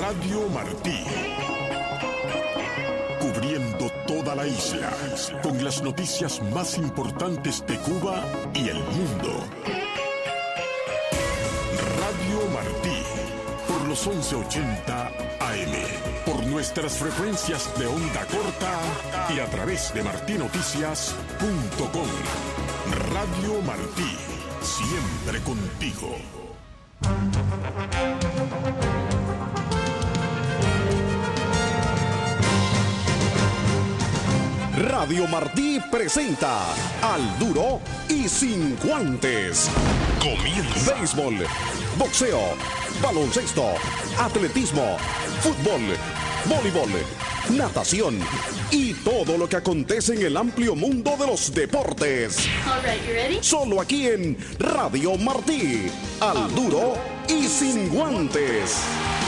Radio Martí. Cubriendo toda la isla con las noticias más importantes de Cuba y el mundo. Radio Martí, por los 1180 AM, por nuestras frecuencias de onda corta y a través de martinoticias.com. Radio Martí, siempre contigo. Radio Martí presenta Al Duro y Sin Guantes. Comienza. Béisbol, boxeo, baloncesto, atletismo, fútbol, voleibol, natación y todo lo que acontece en el amplio mundo de los deportes. All right, you ready? Solo aquí en Radio Martí. Al Duro y Sin Guantes.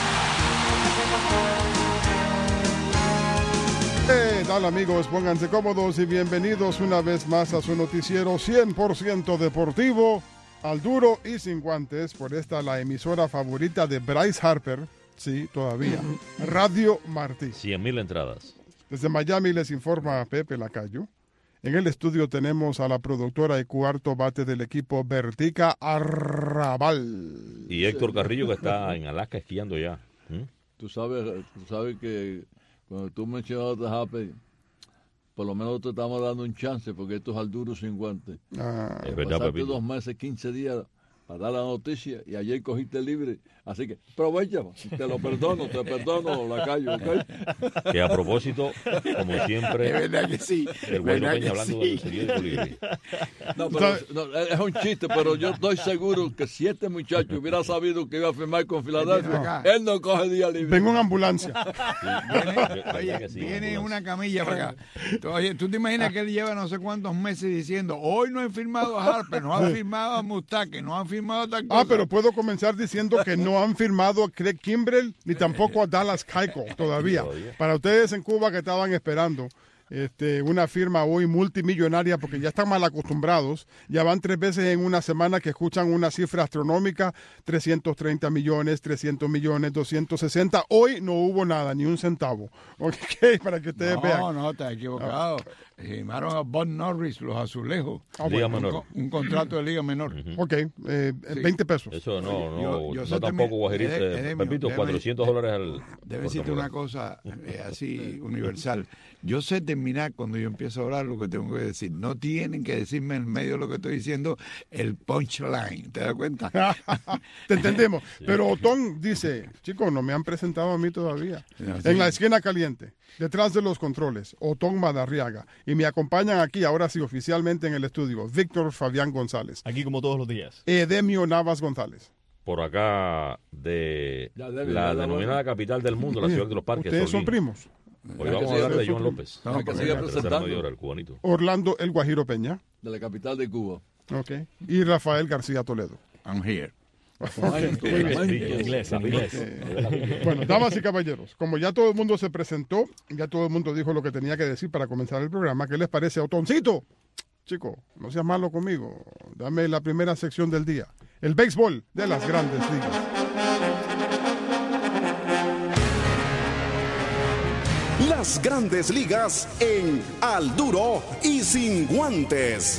Hola amigos, pónganse cómodos y bienvenidos una vez más a su noticiero 100% deportivo, Al Duro y Sin Guantes, por esta la emisora favorita de Bryce Harper, sí, todavía, Radio Martí. 100,000 entradas. Desde Miami les informa Pepe Lacayo. En el estudio tenemos a la productora y cuarto bate del equipo, Bertica Arrabal. Y Héctor Carrillo, que está en Alaska esquiando ya. Tú sabes que cuando tú mencionas a Happy, por lo menos te estamos dando un chance, porque esto es Al Duro Sin Guantes. Es verdad, Pasaste Pepito. 2 meses, 15 días para dar la noticia y ayer cogiste libre. Así que aprovecha, te perdono, Lacayo, ¿ok? Que a propósito, como siempre, Es verdad que sí. el bueno verdad Peña que hablando sí. del seguido libre. No, pero es un chiste, pero yo estoy seguro que si este muchacho hubiera sabido que iba a firmar con Filadelfia, él no coge día libre. Vengo en ambulancia. Oye, viene en una camilla para acá. Oye, ¿tú te imaginas que él lleva no sé cuántos meses diciendo, hoy no he firmado a Harper, no han firmado a Mustake, no han firmado a tal cosa? Pero puedo comenzar diciendo que no han firmado a Craig Kimbrell ni tampoco a Dallas Keuchel todavía. Para ustedes en Cuba que estaban esperando una firma hoy multimillonaria, porque ya están mal acostumbrados, ya van 3 veces en una semana que escuchan una cifra astronómica, 330 millones, 300 millones, 260. Hoy no hubo nada, ni un centavo. Ok, para que ustedes vean. No, está equivocado. Firmaron a Bob Norris, los azulejos. Liga menor. Un contrato de liga menor. Ok, 20 pesos. Eso no sé tampoco, también, Guajirita. Pepito, $400 al... Debe decirte una cosa así universal. Yo sé terminar cuando yo empiezo a hablar lo que tengo que decir. No tienen que decirme en medio de lo que estoy diciendo el punchline. ¿Te das cuenta? Te entendemos. Pero Otón dice, chicos, no me han presentado a mí todavía. En la esquina caliente, detrás de los controles, Otón Madarriaga. Y me acompañan aquí, ahora sí, oficialmente en el estudio, Víctor Fabián González. Aquí como todos los días. Edemio Navas González. Por acá de la denominada capital del mundo, la ciudad de los parques. Ustedes son Solín. primos. Hoy vamos a hablar de Joan López. No, que siga La tercera presentando. media hora, el cubanito. Orlando El Guajiro Peña. De la capital de Cuba. Okay. Y Rafael García Toledo. I'm here. En inglés. Bueno, damas y caballeros, como ya todo el mundo se presentó, ya todo el mundo dijo lo que tenía que decir para comenzar el programa, ¿qué les parece, Otoncito? Chico, no seas malo conmigo. Dame la primera sección del día. El béisbol de las Grandes Ligas. Las Grandes Ligas en Al Duro y Sin Guantes.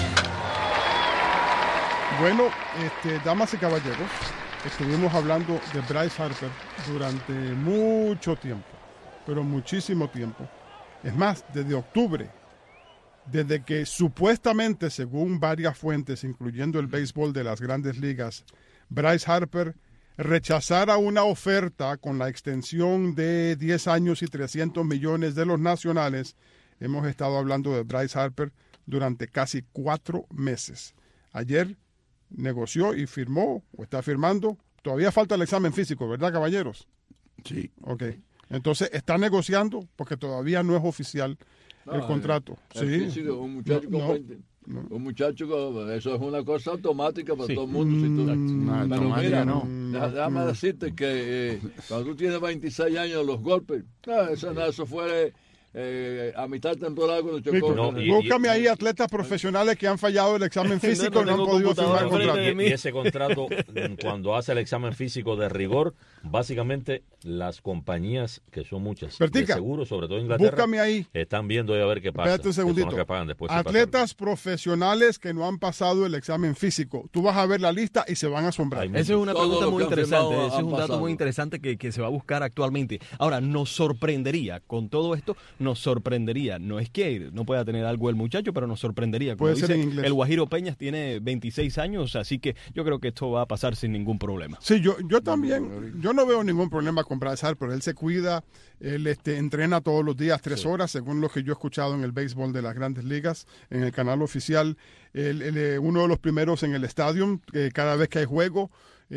Bueno, damas y caballeros, estuvimos hablando de Bryce Harper durante mucho tiempo, pero muchísimo tiempo. Es más, desde octubre, desde que supuestamente, según varias fuentes, incluyendo el béisbol de las Grandes Ligas, Bryce Harper rechazara una oferta con la extensión de 10 años y 300 millones de los nacionales, hemos estado hablando de Bryce Harper durante casi 4 meses. Ayer negoció y firmó, o está firmando. Todavía falta el examen físico, ¿verdad, caballeros? Sí. Ok. Entonces, está negociando porque todavía no es oficial el contrato. Sí. Un muchacho un muchacho, eso es una cosa automática para todo el mundo. Pero mira, déjame decirte que cuando tú tienes 26 años, los golpes, eso fue a mitad de temporada cuando chocó. Búscame ahí atletas profesionales que han fallado el examen físico y no han podido firmar contrato. Y ese contrato, cuando hace el examen físico de rigor, básicamente las compañías, que son muchas, de seguro, sobre todo en Inglaterra, búscame ahí. Están viendo a ver qué pasa. Espérate un segundito. Que pagan después atletas profesionales que no han pasado el examen físico. Tú vas a ver la lista y se van a asombrar. Esa es una pregunta muy interesante. Ese es un dato muy interesante que se va a buscar actualmente. Ahora, nos sorprendería, con todo esto, nos sorprendería. No es que no pueda tener algo el muchacho, pero nos sorprendería. Como puede ser en inglés. El Guajiro Peñas tiene 26 años, así que yo creo que esto va a pasar sin ningún problema. Sí, yo también, yo no veo ningún problema con Bryce Harper. Él se cuida, él entrena todos los días 3 horas, según lo que yo he escuchado en el béisbol de las Grandes Ligas, en el canal oficial. Él, uno de los primeros en el estadio, cada vez que hay juego,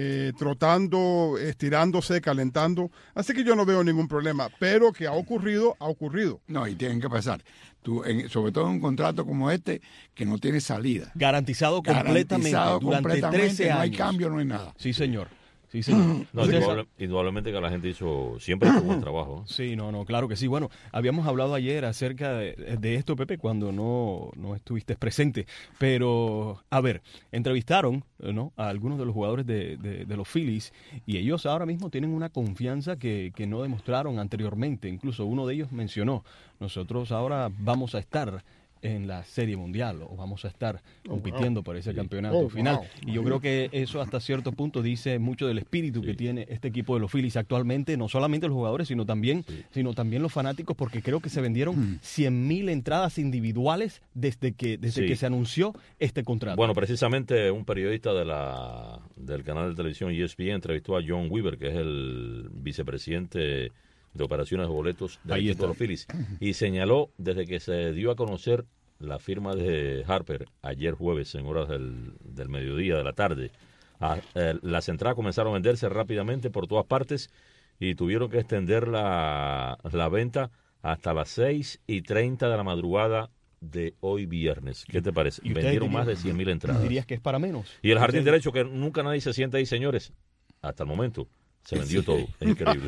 trotando, estirándose, calentando. Así que yo no veo ningún problema, pero que ha ocurrido, ha ocurrido. No, y tienen que pasar. Sobre todo en un contrato como este, que no tiene salida. Garantizado completamente durante 13 años. No hay cambio, no hay nada. Sí, señor. Sí, señor. No, indudablemente que la gente siempre hizo buen trabajo. Sí, no, claro que sí. Bueno, habíamos hablado ayer acerca de esto, Pepe, cuando no estuviste presente. Pero, a ver, entrevistaron, ¿no?, a algunos de los jugadores de los Phillies y ellos ahora mismo tienen una confianza que no demostraron anteriormente. Incluso uno de ellos mencionó, nosotros ahora vamos a estar en la Serie Mundial o vamos a estar compitiendo por ese campeonato final. Y yo creo que eso hasta cierto punto dice mucho del espíritu que tiene este equipo de los Phillies actualmente, no solamente los jugadores, sino también los fanáticos, porque creo que se vendieron 100,000 entradas individuales desde que se anunció este contrato. Bueno, precisamente un periodista del canal de televisión ESPN entrevistó a John Weaver, que es el vicepresidente de operaciones de boletos del equipo de los Phillies, y señaló desde que se dio a conocer la firma de Harper ayer jueves en horas del mediodía, de la tarde, las entradas comenzaron a venderse rápidamente por todas partes y tuvieron que extender la venta hasta las 6:30 de la madrugada de hoy viernes. ¿Qué te parece? Vendieron más de 100,000 entradas. ¿Dirías que es para menos? Y el jardín derecho, que nunca nadie se sienta ahí, señores, hasta el momento se vendió todo. Es increíble.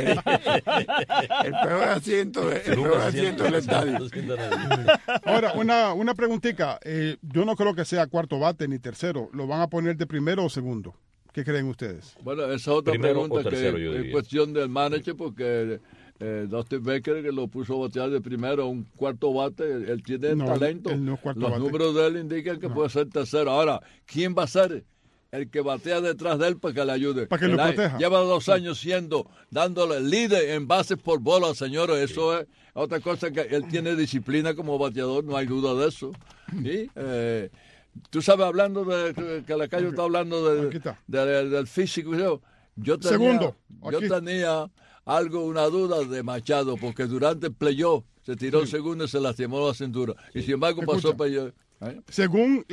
El peor asiento del estadio. Ahora, una preguntita. Yo no creo que sea cuarto bate ni tercero. ¿Lo van a poner de primero o segundo? ¿Qué creen ustedes? Bueno, esa es otra pregunta que es cuestión del manager, porque Dusty Baker, que lo puso a batear de primero, un cuarto bate, él tiene talento. Él no es cuarto Los bate. números de él indican que puede ser tercero. Ahora, ¿quién va a ser el que batea detrás de él para que le ayude? Para que lo proteja. Lleva 2 años dándole líder en bases por bola, señores. Eso es otra cosa, que él tiene disciplina como bateador, no hay duda de eso. Y tú sabes, hablando de que la calle está hablando del físico, yo tenía una duda de Machado, porque durante el playoff se tiró el segundo y se lastimó la cintura. Y sin embargo pasó el playoff. Según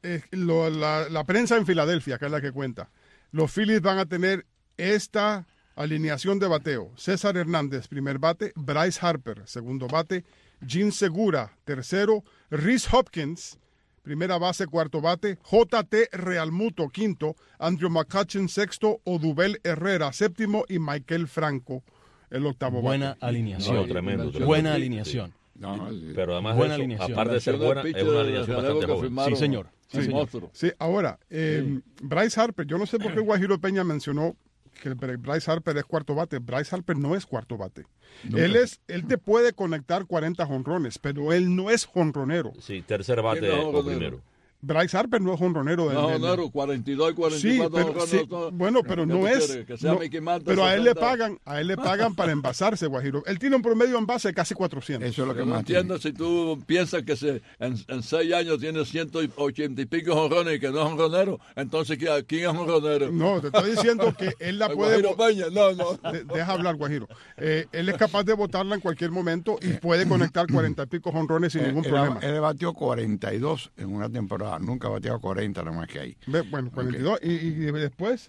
la prensa en Filadelfia, que es la que cuenta, los Phillies van a tener esta alineación de bateo: César Hernández, primer bate; Bryce Harper, segundo bate; Jean Segura, tercero; Rhys Hopkins, primera base, cuarto bate; J.T. Realmuto, quinto; Andrew McCutchen, sexto; Odubel Herrera, séptimo; y Michael Franco, el octavo Buena bate. Alineación. No, tremendo. Buena alineación. No, pero además buena de eso, alineación. aparte de ser buena, es una alineación bastante joven. Sí, señor. Sí, ahora, Bryce Harper, yo no sé por qué Guajiro Peña mencionó que Bryce Harper es cuarto bate. Bryce Harper no es cuarto bate. Él te puede conectar 40 jonrones, pero él no es jonronero. Sí, tercer bate o primero. Bryce Harper no es jonronero. No, 42 y 44. Sí, bueno, pero no es. Pero a él le pagan para envasarse, Guajiro. Él tiene un promedio en base de casi 400. Eso es lo que no más entiendo. Si tú piensas que en 6 años tiene 180 y pico jonrones y que no es jonronero, entonces ¿quién es jonronero? No, te estoy diciendo que él la puede. Guajiro Peña, no. Deja hablar, Guajiro. Él es capaz de botarla en cualquier momento y puede conectar 40 y pico jonrones sin ningún problema. Él batió 42 en una temporada. Nunca ha bateado 40, nada más que ahí. Bueno, 42. Okay. Y después,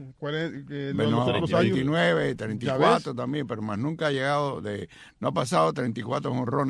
39, 34 también, pero más nunca ha llegado no ha pasado 34 jonrones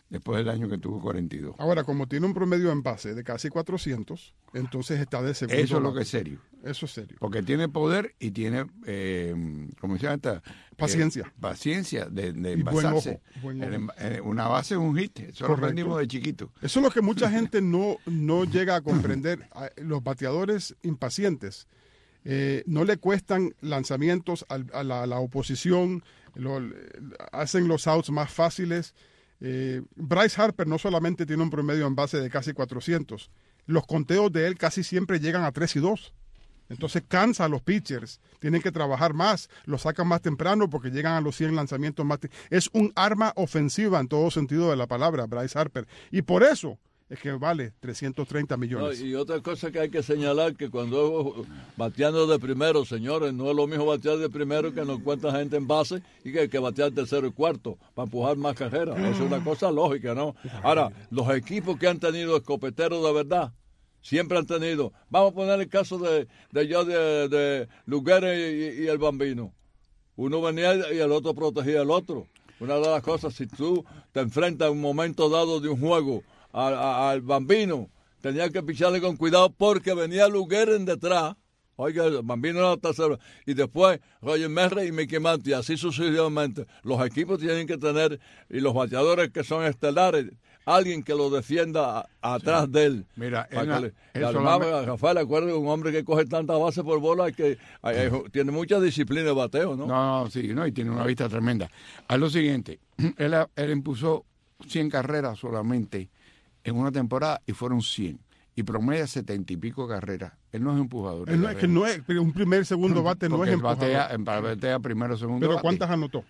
después del año que tuvo 42. Ahora, como tiene un promedio en base de casi 400, entonces está de segundo. Eso es lo que es serio. Eso es serio. Porque tiene poder y tiene, ¿cómo se llama esta? Paciencia. Paciencia de buen envasarse. ojo, buen ojo. Una base es un hit. Eso lo aprendimos de chiquito. Eso es lo que mucha gente no llega a comprender. Los bateadores impacientes no le cuestan lanzamientos a la oposición, hacen los outs más fáciles. Bryce Harper no solamente tiene un promedio en base de casi 400, los conteos de él casi siempre llegan a 3 y 2. Entonces cansa a los pitchers, tienen que trabajar más, los sacan más temprano porque llegan a los 100 lanzamientos más. Es un arma ofensiva en todo sentido de la palabra, Bryce Harper. Y por eso es que vale 330 millones. No, y otra cosa que hay que señalar, que cuando bateando de primero, señores, no es lo mismo batear de primero que no cuenta gente en base y que hay que batear tercero y cuarto para empujar más carreras. Eso es una cosa lógica, ¿no? Ahora, los equipos que han tenido escopeteros de verdad, siempre han tenido. Vamos a poner el caso de Luguere y el Bambino. Uno venía y el otro protegía al otro. Una de las cosas, si tú te enfrentas a un momento dado de un juego al Bambino, tenía que picharle con cuidado porque venía Luguere en detrás. Oiga, el Bambino era la tercera. Y después Roger Murray y Mickey Mantle, así sucesivamente. Los equipos tienen que tener, y los bateadores que son estelares, alguien que lo defienda atrás de él. Mira, Rafael, acuérdate de un hombre que coge tantas bases por bola que tiene mucha disciplina de bateo, ¿no? No, sí, no, y tiene una vista tremenda. Haz lo siguiente, él impuso 100 carreras solamente en una temporada y fueron 100. Y promedia 70 y pico carreras. Él no es empujador. Él no es un primer, segundo bate, no es empujador. Batea primero, segundo ¿Pero bate. cuántas anotó?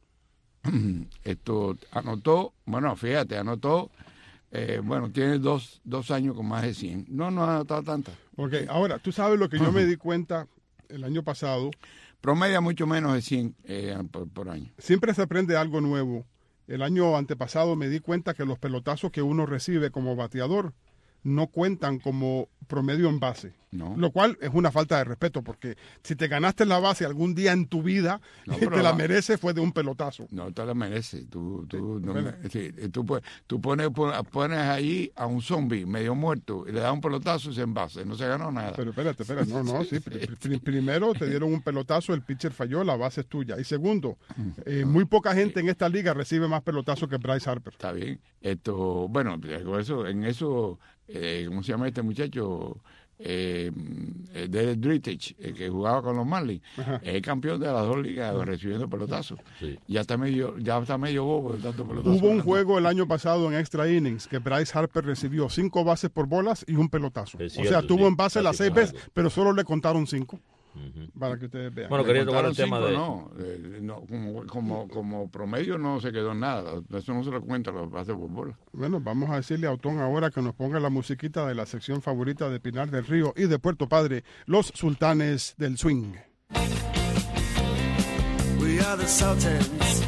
Anotó, tiene dos años con más de 100. No ha anotado tantas. Ok, ahora, tú sabes lo que yo me di cuenta el año pasado. Promedia mucho menos de 100 por año. Siempre se aprende algo nuevo. El año antepasado me di cuenta que los pelotazos que uno recibe como bateador no cuentan como promedio en base. No. Lo cual es una falta de respeto, porque si te ganaste la base algún día en tu vida, te la mereces, fue de un pelotazo. No te la mereces. Tú pones ahí a un zombie medio muerto y le das un pelotazo y se envase. No se ganó nada. Pero espérate. Sí. Primero te dieron un pelotazo, el pitcher falló, la base es tuya. Y segundo, muy poca gente en esta liga recibe más pelotazos que Bryce Harper. Está bien. ¿Cómo se llama este muchacho? Derek Dritich, que jugaba con los Marlins, es campeón de las dos ligas recibiendo pelotazos. Sí. Ya está medio bobo de tanto pelotazo. Hubo un juego el año pasado en extra innings que Bryce Harper recibió 5 bases por bolas y un pelotazo. Es o cierto, sea, tuvo en base casi las 6 como veces, algo. pero solo le contaron 5. Para que ustedes vean. Bueno, quería tocar el tema de... Como promedio no se quedó en nada. Eso no se lo cuenta los bases por bola. Bueno, vamos a decirle a Otón ahora que nos ponga la musiquita de la sección favorita de Pinar del Río y de Puerto Padre, los Sultanes del Swing. We are the Sultans.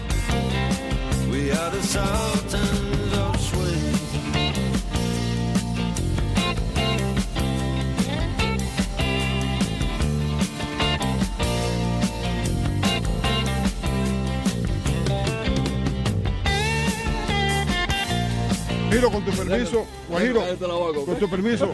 We are the Sultans of Swing. Guajiro, con tu permiso. Guajiro, con tu permiso.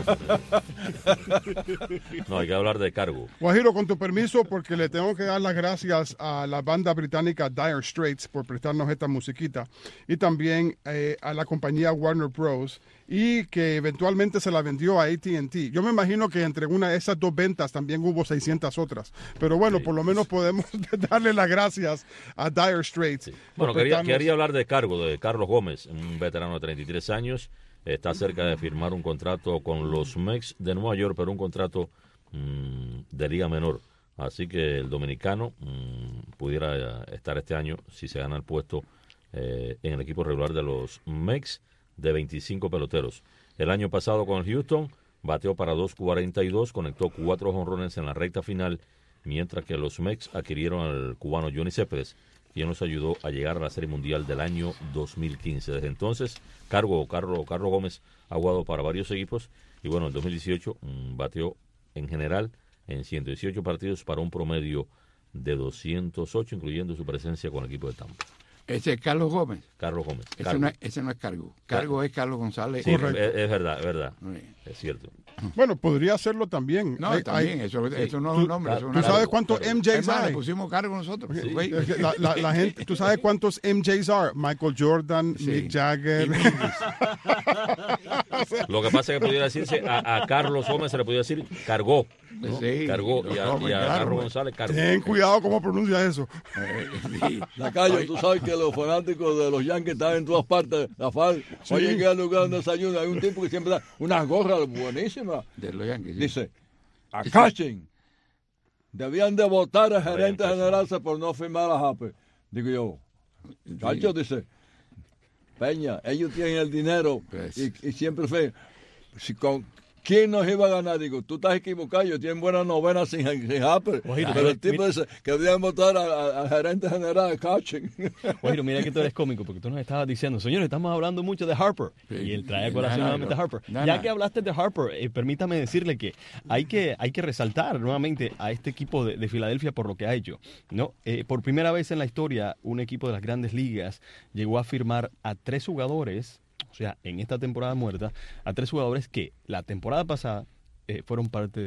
No, hay que hablar de cargo. Guajiro, con tu permiso, porque le tengo que dar las gracias a la banda británica Dire Straits por prestarnos esta musiquita y también a la compañía Warner Bros. Y que eventualmente se la vendió a AT&T. Yo me imagino que entre una de esas dos ventas también hubo 600 otras. Pero bueno, Sí. por lo menos podemos darle las gracias a Dire Straits. Sí. Bueno, quería hablar de cargo de Carlos Gómez, un veterano de 33 años. Está cerca de firmar un contrato con los Mets de Nueva York, pero un contrato de liga menor. Así que el dominicano pudiera estar este año, si se gana el puesto, en el equipo regular de los Mets, de 25 peloteros. El año pasado con el Houston bateó para 2.42, conectó 4 jonrones en la recta final, mientras que los Mets adquirieron al cubano Johnny Céspedes, quien nos ayudó a llegar a la Serie Mundial del año 2015. Desde entonces, Carlos Gómez ha jugado para varios equipos y bueno, en 2018 bateó en general en 118 partidos para un promedio de 208, incluyendo su presencia con el equipo de Tampa. Ese es Carlos Gómez. Carlos Gómez. Ese no es Cargo. Cargo es Carlos González. Sí, es verdad. Es cierto. Bueno, podría hacerlo también. No, también, eso no es un nombre. ¿Tú sabes cuántos MJs hay? Le pusimos Cargo nosotros. Sí. La gente, ¿tú sabes cuántos MJs hay? Michael Jordan, Mick Jagger. Lo que pasa es que podría decirse a Carlos Gómez se le podría decir Cargó. ¿no? Sí, Cargó y a Carlos González Cargó. Ten cuidado cómo pronuncia eso. Lacayo, tú sabes que los fanáticos de los Yankees están en todas partes. Oye, que al lugar donde desayuno hay un tipo que siempre da unas gorras buenísimas. De los Yankees. Sí. Dice, a Cashing. Debían de votar al gerente general por no firmar a Harper. Digo yo, muchachos, dice, Peña, ellos tienen el dinero y siempre fue, ¿quién nos iba a ganar? Digo, tú estás equivocado, ellos tienen buenas novenas sin Harper. Pero el tipo dice que debían votar al gerente general de Cashing. Oye, mira que tú eres cómico, porque tú nos estabas diciendo, señores, estamos hablando mucho de Harper. Sí. Y él trae a colación nuevamente a Harper. Ya que hablaste de Harper, permítame decirle que hay que resaltar nuevamente a este equipo de Filadelfia por lo que ha hecho, ¿no? Por primera vez en la historia, un equipo de las Grandes Ligas llegó a firmar a 3 jugadores, o sea, en esta temporada muerta, a 3 jugadores que la temporada pasada fueron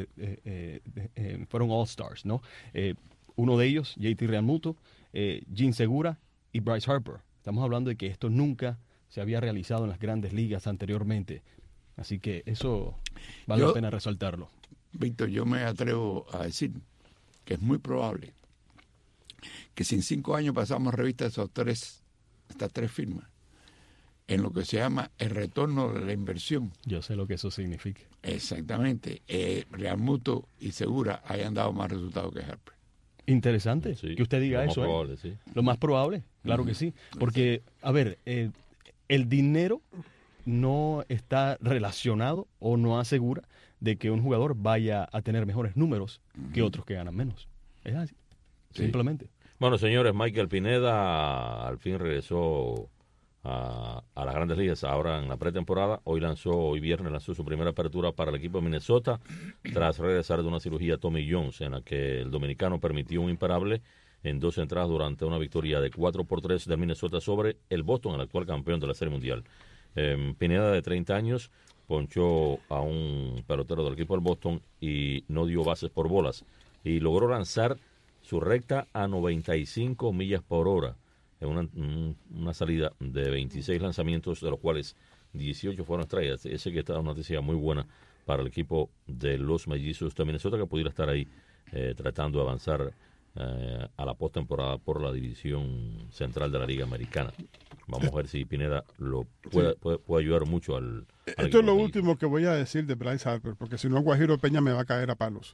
fueron All-Stars, ¿no? Uno de ellos, JT Realmuto, Jean Segura y Bryce Harper. Estamos hablando de que esto nunca se había realizado en las Grandes Ligas anteriormente. Así que eso vale la pena resaltarlo. Víctor, yo me atrevo a decir que es muy probable que si en 5 años pasamos revista de estas 3 firmas, en lo que se llama el retorno de la inversión. Yo sé lo que eso significa. Exactamente. Realmuto y Segura hayan dado más resultados que Harper. Interesante que usted diga eso. Probable, sí. Lo más probable, claro que sí. Porque, a ver, el dinero no está relacionado o no asegura de que un jugador vaya a tener mejores números que otros que ganan menos. Es así, simplemente. Bueno, señores, Michael Pineda al fin regresó a las Grandes Ligas ahora en la pretemporada. Hoy viernes lanzó su primera apertura para el equipo de Minnesota tras regresar de una cirugía Tommy Jones en la que el dominicano permitió un imparable en 2 entradas durante una victoria de 4-3 del Minnesota sobre el Boston, el actual campeón de la Serie Mundial. Pineda, de 30 años, ponchó a un pelotero del equipo del Boston y no dio bases por bolas y logró lanzar su recta a 95 millas por hora en una salida de 26 lanzamientos, de los cuales 18 fueron estrellas. Ese que está una noticia muy buena para el equipo de los Mellizos de Minnesota, que pudiera estar ahí tratando de avanzar a la postemporada por la división central de la Liga Americana. Vamos a ver si Pineda lo puede ayudar mucho al Esto es lo último que voy a decir de Bryce Harper, porque si no Guajiro Peña me va a caer a palos.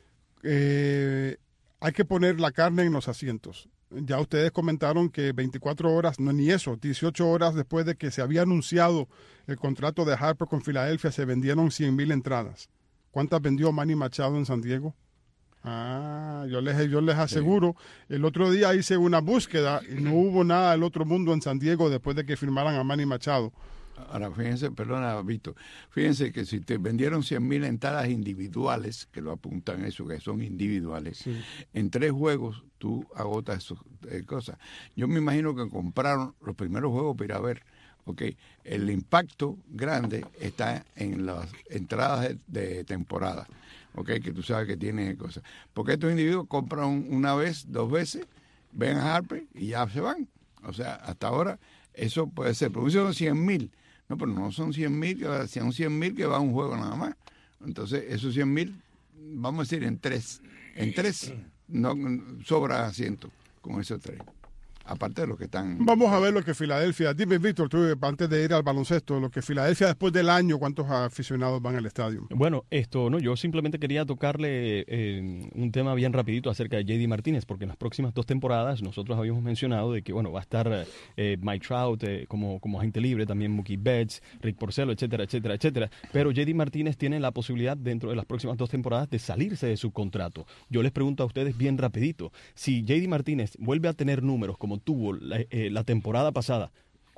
Hay que poner la carne en los asientos. Ya ustedes comentaron que 24 horas, no ni eso, 18 horas después de que se había anunciado el contrato de Harper con Filadelfia, se vendieron 100,000 entradas. ¿Cuántas vendió Manny Machado en San Diego? Yo les aseguro, el otro día hice una búsqueda y no hubo nada del otro mundo en San Diego después de que firmaran a Manny Machado. Ahora, fíjense, perdona, Víctor, fíjense que si te vendieron 100,000 entradas individuales, que lo apuntan eso, que son individuales, en 3 juegos tú agotas esas cosas. Yo me imagino que compraron los primeros juegos para ir a ver. Okay. El impacto grande está en las entradas de temporada, okay, que tú sabes que tiene cosas. Porque estos individuos compran una vez, 2 veces, ven a Harper y ya se van. O sea, hasta ahora eso puede ser. Pero son 100,000. No, pero no son 100,000, son 100,000 que va a un juego nada más. Entonces, esos 100,000, vamos a decir, en tres no sobra asiento con esos 3. Aparte de lo que están... Vamos a ver lo que Filadelfia... Dime, Víctor, tú, antes de ir al baloncesto, lo que Filadelfia después del año, ¿cuántos aficionados van al estadio? Bueno, yo simplemente quería tocarle un tema bien rapidito acerca de J.D. Martínez, porque en las próximas 2 temporadas nosotros habíamos mencionado de que, bueno, va a estar Mike Trout como agente libre, también Mookie Betts, Rick Porcello, etcétera, etcétera, etcétera. Pero J.D. Martínez tiene la posibilidad dentro de las próximas 2 temporadas de salirse de su contrato. Yo les pregunto a ustedes bien rapidito, si J.D. Martínez vuelve a tener números como tuvo la temporada pasada,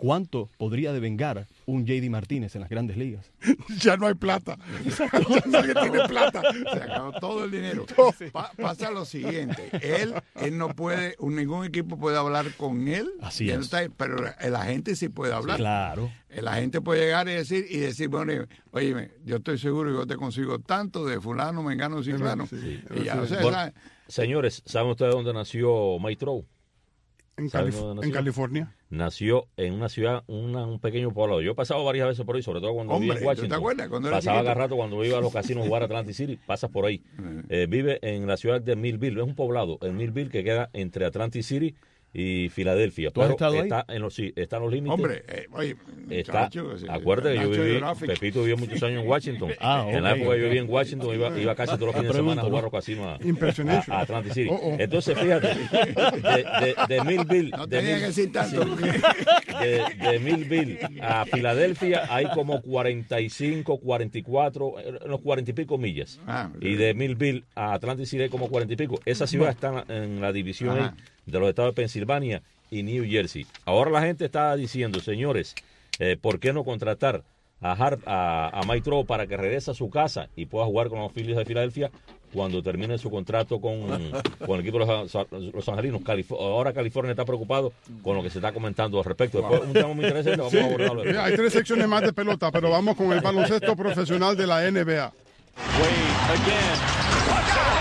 ¿cuánto podría devengar un J.D. Martínez en las grandes ligas? Ya no hay plata. Ya nadie tiene plata. Se acabó todo el dinero. Pasa lo siguiente. Él no puede, ningún equipo puede hablar con él. Así es. Pero el agente sí puede hablar. Sí, claro. El agente puede llegar y decir, bueno, óyeme, yo estoy seguro que yo te consigo tanto de fulano, mengano, ciclano. Sí, Y ya, o sea, Bueno, señores, ¿saben ustedes dónde nació Mike Trout? En ¿Saben dónde nació? California. Nació en una ciudad, un pequeño poblado. Yo he pasado varias veces por ahí, sobre todo cuando vivía en ¿tú te Washington. acuerdas? Cuando era Pasaba chiquito. cada rato cuando iba a los casinos a jugar a Atlantic City, pasas por ahí. Vive en la ciudad de Millville, es un poblado, en Millville, que queda entre Atlantic City y Filadelfia. ¿Tú has Pero estado ahí? está está en los límites. Hombre, oye, Está, muchacho, acuérdate que yo Nacho viví, Geographic. Pepito vivió muchos años en Washington. Ah, En la ok, época que yo ok. vivía en Washington, iba casi todos los fines de semana a jugar a los casinos Impressionation. a Atlantic City. Oh. Entonces, fíjate, de Millville, No de tenía que decir tanto. de Millville a Filadelfia hay como 45, 44, los 40 y pico millas. Y de Millville a Atlantic City hay como 40 y pico. Esa ciudad está en la división Ajá. de los estados de Pensilvania y New Jersey. Ahora la gente está diciendo, señores, ¿por qué no contratar a Mike Trout para que regrese a su casa y pueda jugar con los Phillies de Filadelfia cuando termine su contrato con el equipo de los Angelinos? Ahora California está preocupado con lo que se está comentando al respecto. Después, un tema muy interesante, vamos a abordarlo. Hay 3 secciones más de pelota, pero vamos con el baloncesto profesional de la NBA. Wade again.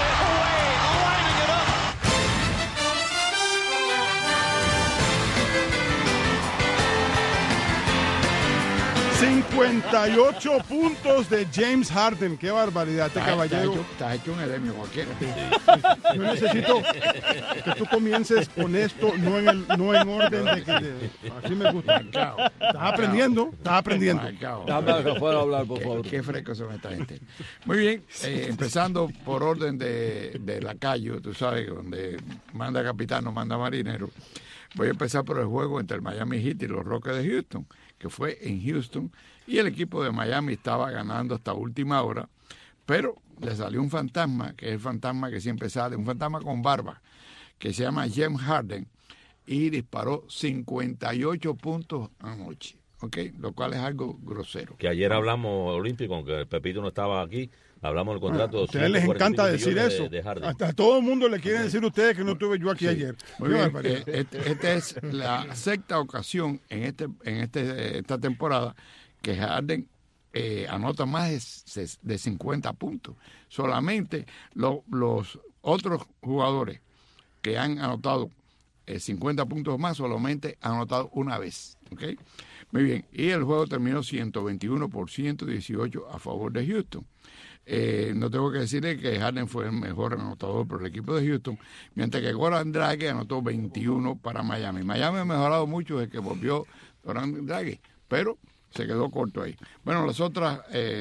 58 puntos de James Harden. Qué barbaridad, este caballero. Está hecho un edemio cualquiera. Yo necesito que tú comiences con esto, no en orden de que... así me gusta. Estás aprendiendo. Marcado. Dame que fuera a hablar, por favor. Qué frescos son esta gente. Muy bien, empezando por orden de lacayo, tú sabes, donde manda capitán, no manda marinero. Voy a empezar por el juego entre el Miami Heat y los Rockets de Houston, que fue en Houston, y el equipo de Miami estaba ganando hasta última hora, pero le salió un fantasma, que es el fantasma que siempre sale, un fantasma con barba, que se llama James Harden, y disparó 58 puntos anoche, ¿ok? Lo cual es algo grosero. Que ayer hablamos, Olímpico, aunque Pepito no estaba aquí, hablamos del contrato de A ustedes les encanta decir eso. de Harden. Hasta todo el mundo le quiere decir a ustedes que no estuve yo aquí ayer. Muy Qué bien, barbaridad. esta es la sexta ocasión en esta temporada que Harden anota más de 50 puntos. Solamente los otros jugadores que han anotado 50 puntos más solamente han anotado una vez. ¿Okay? Muy bien, y el juego terminó 121 por 118 a favor de Houston. No tengo que decirle que Harden fue el mejor anotador por el equipo de Houston, mientras que Goran Dragic anotó 21 para Miami. Miami ha mejorado mucho desde que volvió Goran Dragic, pero se quedó corto ahí. Bueno, los otros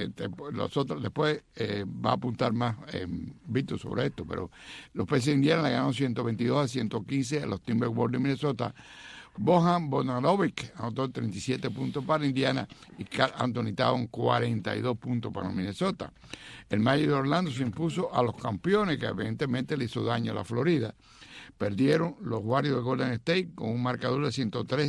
después va a apuntar más Víctor sobre esto, pero los Pacers de Indiana le ganaron 122-115 a los Timberwolves de Minnesota. Bojan Bogdanovic anotó 37 puntos para Indiana y Karl Anthony Towns 42 puntos para Minnesota. El Magic de Orlando se impuso a los campeones, que evidentemente le hizo daño a la Florida. Perdieron los Warriors de Golden State con un marcador de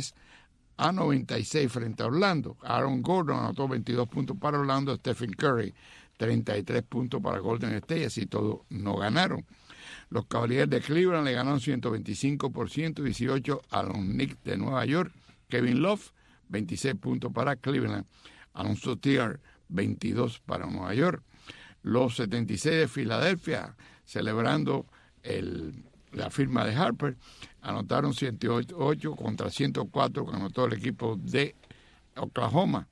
103-96 frente a Orlando. Aaron Gordon anotó 22 puntos para Orlando, Stephen Curry 33 puntos para Golden State, así todos no ganaron. Los Cavaliers de Cleveland le ganaron 125 por 118 a los Knicks de Nueva York. Kevin Love, 26 puntos para Cleveland. Alonso Trier, 22 para Nueva York. Los 76 de Filadelfia, celebrando la firma de Harper, anotaron 108 contra 104 que anotó el equipo de Oklahoma.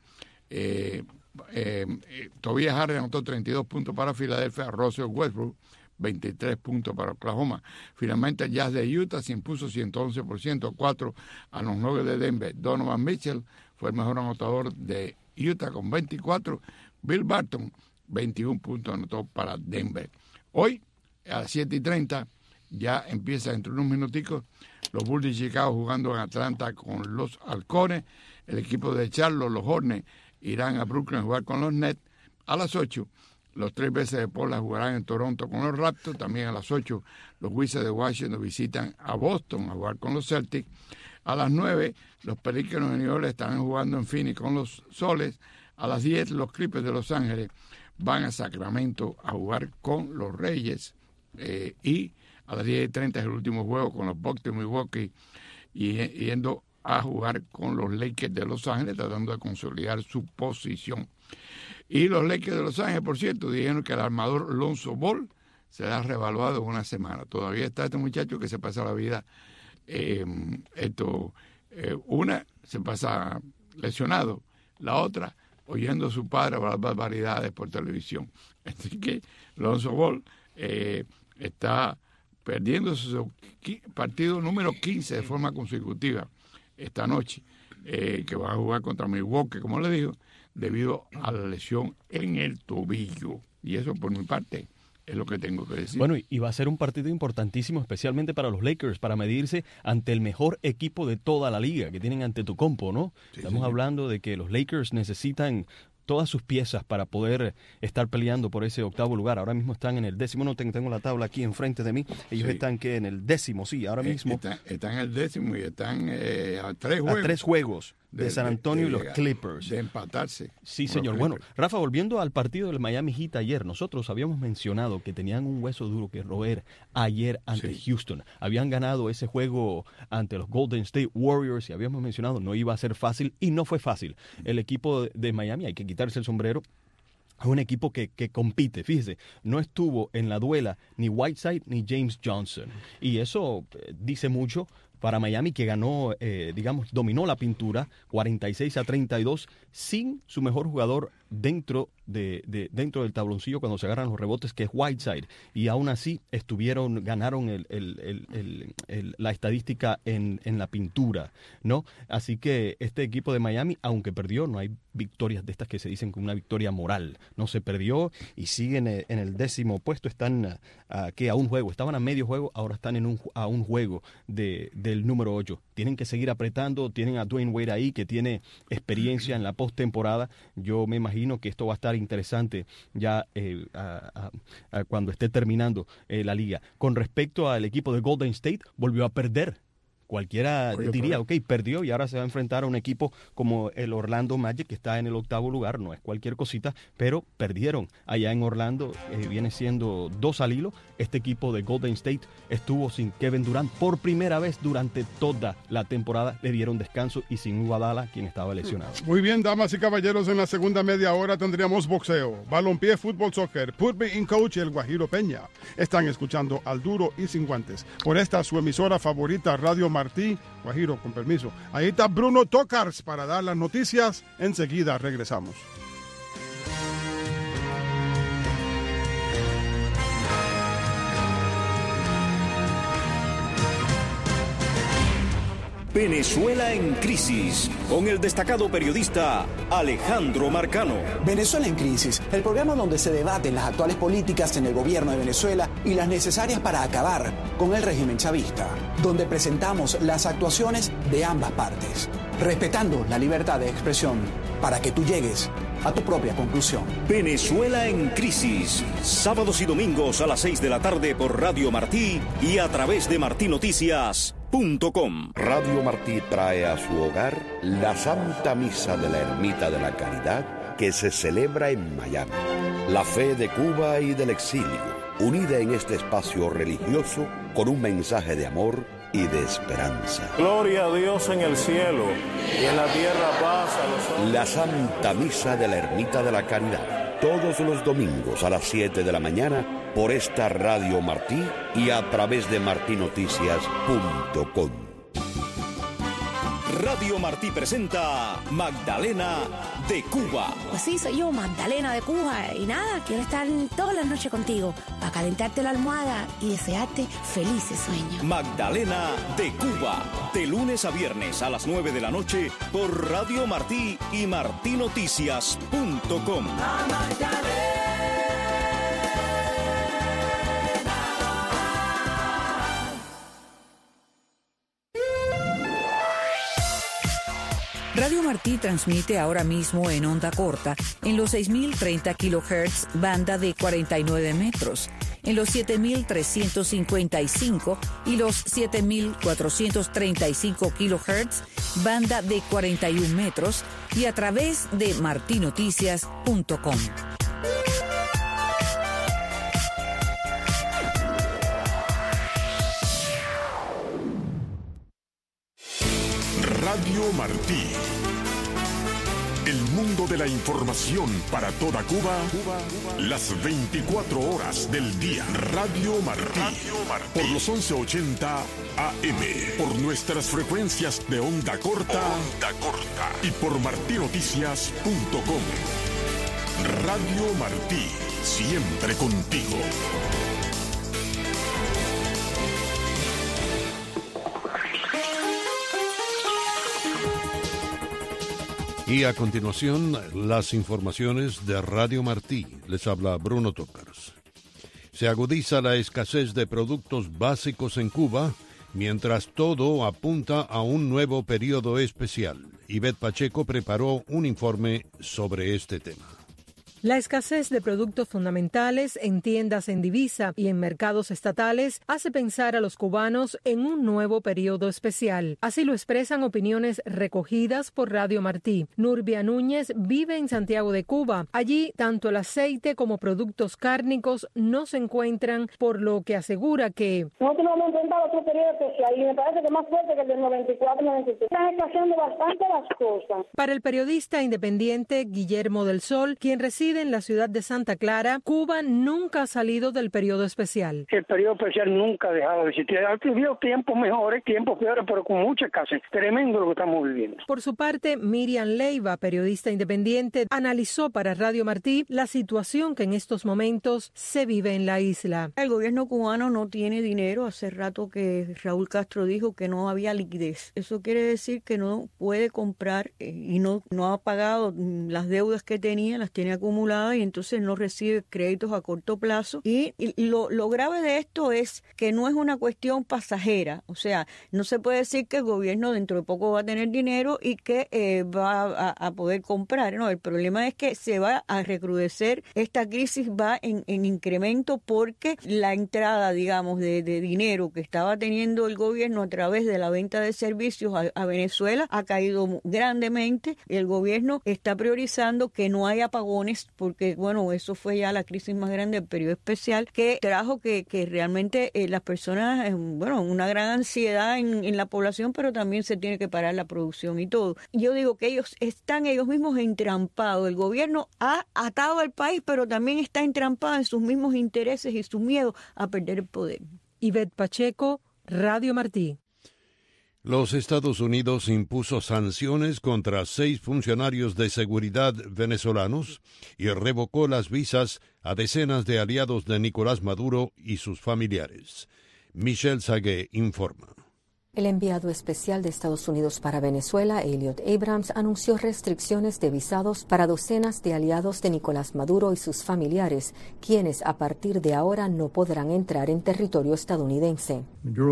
Tobias Harris anotó 32 puntos para Filadelfia. Russell Westbrook 23 puntos para Oklahoma. Finalmente el Jazz de Utah se impuso 111 por 104 a los Nuggets de Denver. Donovan Mitchell fue el mejor anotador de Utah con 24. Bill Barton 21 puntos anotó para Denver. Hoy a las 7:30 ya empieza dentro de unos minuticos los Bulls de Chicago jugando en Atlanta con los Halcones. El equipo de Charlotte, los Hornets, irán a Brooklyn a jugar con los Nets. A las 8 Los 3 veces de Portland jugarán en Toronto con los Raptors. También a las 8 los Wizards de Washington visitan a Boston a jugar con los Celtics. A las 9 los Pelícanos de New York estarán jugando en Phoenix con los Soles. A las 10 los Clippers de Los Ángeles van a Sacramento a jugar con los Reyes. Y a las 10:30 es el último juego con los Bucks de Milwaukee y yendo a jugar con los Lakers de Los Ángeles, tratando de consolidar su posición. Y los Lakers de Los Ángeles, por cierto, dijeron que el armador Lonzo Ball será reevaluado en una semana. Todavía está este muchacho que se pasa la vida, una se pasa lesionado, la otra oyendo a su padre hablar barbaridades por televisión. Así que Lonzo Ball está perdiendo su partido número 15 de forma consecutiva esta noche, que va a jugar contra Milwaukee, como le digo, debido a la lesión en el tobillo. Y eso por mi parte es lo que tengo que decir. Bueno, y va a ser un partido importantísimo, especialmente para los Lakers, para medirse ante el mejor equipo de toda la liga, que tienen Antetokounmpo, ¿no? Sí, Estamos hablando de que los Lakers necesitan todas sus piezas para poder estar peleando por ese 8º lugar. Ahora mismo están en el 10º, no tengo la tabla aquí enfrente de mí. Ellos están que en el 10º, sí, ahora mismo. Están en el 10º y están a 3 juegos. A 3 juegos de San Antonio y los Clippers. De empatarse. Sí, señor. Bueno, Rafa, volviendo al partido del Miami Heat ayer, nosotros habíamos mencionado que tenían un hueso duro que roer ayer ante Houston. Habían ganado ese juego ante los Golden State Warriors y habíamos mencionado no iba a ser fácil y no fue fácil. El equipo de Miami, hay que quitarse el sombrero, es un equipo que compite. Fíjese, no estuvo en la duela ni Whiteside ni James Johnson. Y eso dice mucho para Miami, que ganó, dominó la pintura 46-32 sin su mejor jugador dentro del tabloncillo cuando se agarran los rebotes, que es Whiteside, y aún así ganaron la estadística en la pintura, ¿no? Así que este equipo de Miami, aunque perdió, no hay victorias de estas que se dicen con una victoria moral, no se perdió y siguen en el 10º puesto, están a un juego, estaban a medio juego, ahora están a un juego del número 8, tienen que seguir apretando, tienen a Dwayne Wade ahí que tiene experiencia en la postemporada. Yo me imagino que esto va a estar interesante ya cuando esté terminando la liga. Con respecto al equipo de Golden State, volvió a perder. Cualquiera diría, ok, perdió y ahora se va a enfrentar a un equipo como el Orlando Magic, que está en el 8º lugar, no es cualquier cosita, pero perdieron allá en Orlando, viene siendo 2 al hilo. Este equipo de Golden State estuvo sin Kevin Durant por primera vez durante toda la temporada, le dieron descanso y sin Iguodala, quien estaba lesionado. Muy bien, damas y caballeros, en la segunda media hora tendríamos boxeo, balompié, fútbol, soccer, Put Me in Coach y el Guajiro Peña. Están escuchando Al Duro y Sin Guantes por esta su emisora favorita, Radio Martí. Guajiro, con permiso. Ahí está Bruno Tocars para dar las noticias. Enseguida regresamos. Venezuela en crisis, con el destacado periodista Alejandro Marcano. Venezuela en crisis, el programa donde se debaten las actuales políticas en el gobierno de Venezuela y las necesarias para acabar con el régimen chavista, donde presentamos las actuaciones de ambas partes, respetando la libertad de expresión para que tú llegues a tu propia conclusión. Venezuela en crisis, sábados y domingos a las 6 de la tarde por Radio Martí y a través de martinoticias.com. Radio Martí trae a su hogar la Santa Misa de la Ermita de la Caridad, que se celebra en Miami. La fe de Cuba y del exilio, unida en este espacio religioso con un mensaje de amor y de esperanza. Gloria a Dios en el cielo y en la tierra paz a los hombres. La Santa Misa de la Ermita de la Caridad, todos los domingos a las 7 de la mañana por esta Radio Martí y a través de martinoticias.com. Radio Martí presenta Magdalena de Cuba. Pues sí, soy yo, Magdalena de Cuba. Y nada, quiero estar todas las noches contigo para calentarte la almohada y desearte felices sueños. Magdalena de Cuba, de lunes a viernes a las 9 de la noche por Radio Martí y martinoticias.com. Radio Martí transmite ahora mismo en onda corta en los 6.030 kHz, banda de 49 metros, en los 7.355 y los 7.435 kHz, banda de 41 metros, y a través de martinoticias.com. Radio Martí. El mundo de la información para toda Cuba, las 24 horas del día. Radio Martí. Por los 1180 AM. Por nuestras frecuencias de onda corta. Y por martinoticias.com. Radio Martí. Siempre contigo. Y a continuación, las informaciones de Radio Martí. Les habla Bruno Tócaros. Se agudiza la escasez de productos básicos en Cuba, mientras todo apunta a un nuevo periodo especial. Ivette Pacheco preparó un informe sobre este tema. La escasez de productos fundamentales en tiendas en divisa y en mercados estatales hace pensar a los cubanos en un nuevo periodo especial. Así lo expresan opiniones recogidas por Radio Martí. Nurbia Núñez vive en Santiago de Cuba. Allí, tanto el aceite como productos cárnicos no se encuentran, por lo que asegura que nosotros no hemos enfrentado otro periodo especial y me parece que más fuerte que el del 94-93. Están escaseando bastante las cosas. Para el periodista independiente Guillermo del Sol, quien reside en la ciudad de Santa Clara, Cuba nunca ha salido del periodo especial. El periodo especial nunca ha dejado de existir. Ha habido tiempos mejores, tiempos peores, pero con mucha escasez. Tremendo lo que estamos viviendo. Por su parte, Miriam Leiva, periodista independiente, analizó para Radio Martí la situación que en estos momentos se vive en la isla. El gobierno cubano no tiene dinero. Hace rato que Raúl Castro dijo que no había liquidez. Eso quiere decir que no puede comprar y no ha pagado las deudas que tenía, las tiene acumuladas, y entonces no recibe créditos a corto plazo. Y lo grave de esto es que no es una cuestión pasajera. O sea, no se puede decir que el gobierno dentro de poco va a tener dinero y que va a poder comprar. No, el problema es que se va a recrudecer. Esta crisis va en incremento porque la entrada, digamos, de dinero que estaba teniendo el gobierno a través de la venta de servicios a Venezuela ha caído grandemente. El gobierno está priorizando que no haya apagones, porque, bueno, eso fue ya la crisis más grande del periodo especial, que trajo que realmente las personas, una gran ansiedad en la población, pero también se tiene que parar la producción y todo. Yo digo que ellos mismos entrampados. El gobierno ha atado al país, pero también está entrampado en sus mismos intereses y su miedo a perder el poder. Ivette Pacheco, Radio Martí. Los Estados Unidos impuso sanciones contra 6 funcionarios de seguridad venezolanos y revocó las visas a decenas de aliados de Nicolás Maduro y sus familiares. Michelle Sagué informa. El enviado especial de Estados Unidos para Venezuela, Elliot Abrams, anunció restricciones de visados para docenas de aliados de Nicolás Maduro y sus familiares, quienes a partir de ahora no podrán entrar en territorio estadounidense.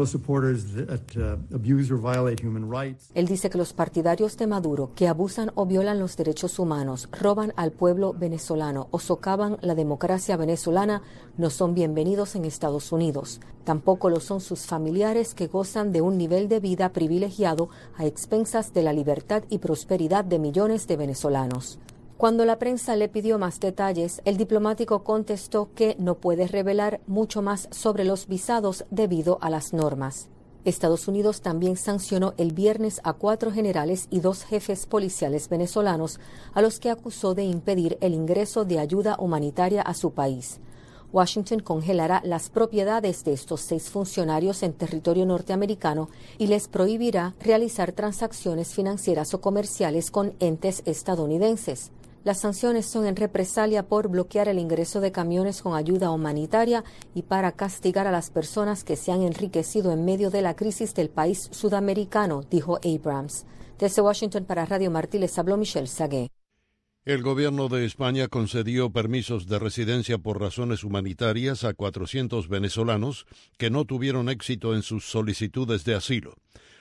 Él dice que los partidarios de Maduro que abusan o violan los derechos humanos, roban al pueblo venezolano o socavan la democracia venezolana no son bienvenidos en Estados Unidos. Tampoco lo son sus familiares que gozan de un nivel de vida privilegiado a expensas de la libertad y prosperidad de millones de venezolanos. Cuando la prensa le pidió más detalles, el diplomático contestó que no puede revelar mucho más sobre los visados debido a las normas. Estados Unidos también sancionó el viernes a 4 generales y 2 jefes policiales venezolanos, a los que acusó de impedir el ingreso de ayuda humanitaria a su país. Washington congelará las propiedades de estos 6 funcionarios en territorio norteamericano y les prohibirá realizar transacciones financieras o comerciales con entes estadounidenses. Las sanciones son en represalia por bloquear el ingreso de camiones con ayuda humanitaria y para castigar a las personas que se han enriquecido en medio de la crisis del país sudamericano, dijo Abrams. Desde Washington para Radio Martí les habló Michelle Sagué. El gobierno de España concedió permisos de residencia por razones humanitarias a 400 venezolanos que no tuvieron éxito en sus solicitudes de asilo.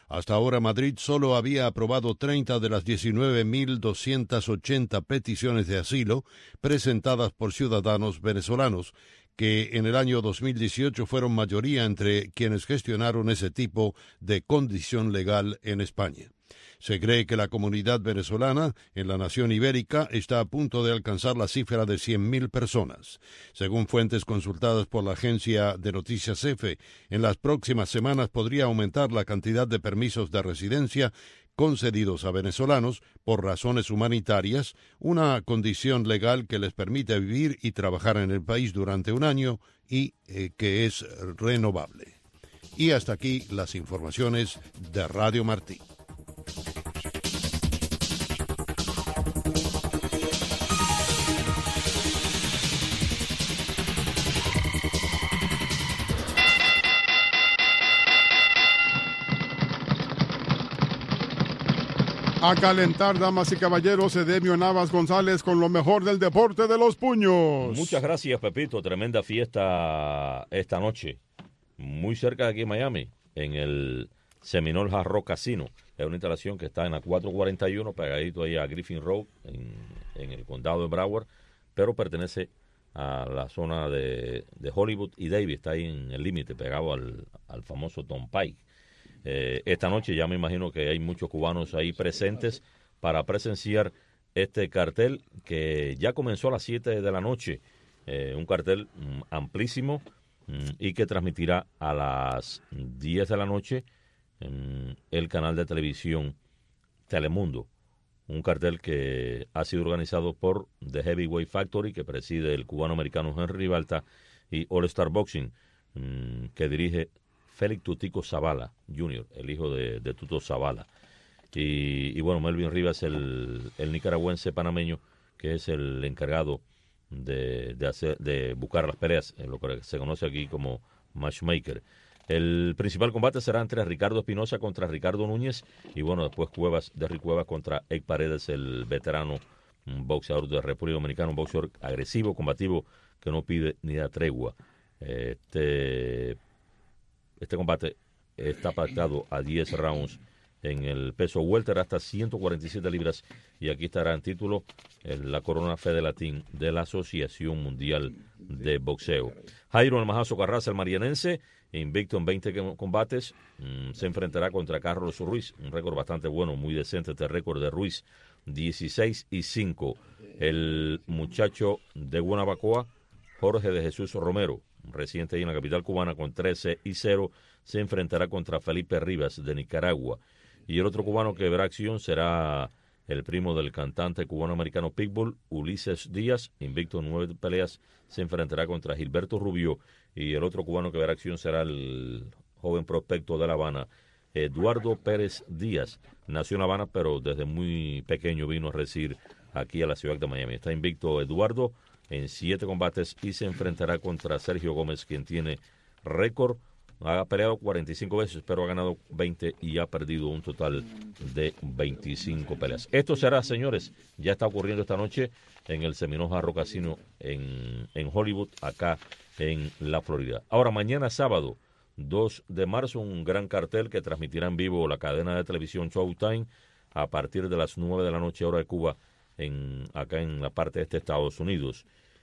Hasta ahora Madrid solo había aprobado 30 de las 19.280 peticiones de asilo presentadas por ciudadanos venezolanos, que en el año 2018 fueron mayoría entre quienes gestionaron ese tipo de condición legal en España. Se cree que la comunidad venezolana en la nación ibérica está a punto de alcanzar la cifra de 100.000 personas. Según fuentes consultadas por la agencia de noticias EFE, en las próximas semanas podría aumentar la cantidad de permisos de residencia concedidos a venezolanos por razones humanitarias, una condición legal que les permite vivir y trabajar en el país durante un año y que es renovable. Y hasta aquí las informaciones de Radio Martí. A calentar, damas y caballeros, Edemio Navas González con lo mejor del deporte de los puños. Muchas gracias, Pepito. Tremenda fiesta esta noche. Muy cerca de aquí en Miami, en el Seminole Hard Rock Casino. Es una instalación que está en la 441, pegadito ahí a Griffin Road, en el condado de Broward, pero pertenece a la zona de Hollywood y Davis. Está ahí en el límite, pegado al famoso Tom Pike. Esta noche ya me imagino que hay muchos cubanos ahí presentes para presenciar este cartel que ya comenzó a las 7 de la noche. Un cartel amplísimo y que transmitirá a las 10 de la noche el canal de televisión Telemundo. Un cartel que ha sido organizado por The Heavyweight Factory, que preside el cubano-americano Henry Ribalta, y All Star Boxing, que dirige Félix Tutico Zavala Jr., el hijo de Tuto Zavala. Y bueno, Melvin Rivas, el nicaragüense panameño, que es el encargado de buscar las peleas, en lo que se conoce aquí como matchmaker. El principal combate será entre Ricardo Espinosa contra Ricardo Núñez, y bueno, después Derrick Cuevas contra Eck Paredes, el veterano boxeador de República Dominicana, un boxeador agresivo, combativo, que no pide ni da tregua. Este combate está pactado a 10 rounds en el peso welter hasta 147 libras, y aquí estará en título la corona Fede Latín de la Asociación Mundial de Boxeo. Jairo El Majazo Carraza, el marianense, invicto en 20 combates, se enfrentará contra Carlos Ruiz, un récord bastante bueno, muy decente este récord de Ruiz, 16-5. El muchacho de Guanabacoa, Jorge de Jesús Romero, residente ahí en la capital cubana, con 13-0, se enfrentará contra Felipe Rivas de Nicaragua. Y el otro cubano que verá acción será el primo del cantante cubano-americano Pitbull, Ulises Díaz, invicto en 9 peleas, se enfrentará contra Gilberto Rubio. Y el otro cubano que verá acción será el joven prospecto de La Habana, Eduardo Pérez Díaz. Nació en La Habana, pero desde muy pequeño vino a residir aquí a la ciudad de Miami. Está invicto Eduardo en 7 combates y se enfrentará contra Sergio Gómez, quien tiene récord. Ha peleado 45 veces, pero ha ganado 20 y ha perdido un total de 25 peleas. Esto será, señores, ya está ocurriendo esta noche en el Seminole Hard Rock Casino en Hollywood, acá en la Florida. Ahora, mañana sábado, 2 de marzo, un gran cartel que transmitirá en vivo la cadena de televisión Showtime a partir de las 9 de la noche, hora de Cuba, acá en la parte de Estados Unidos.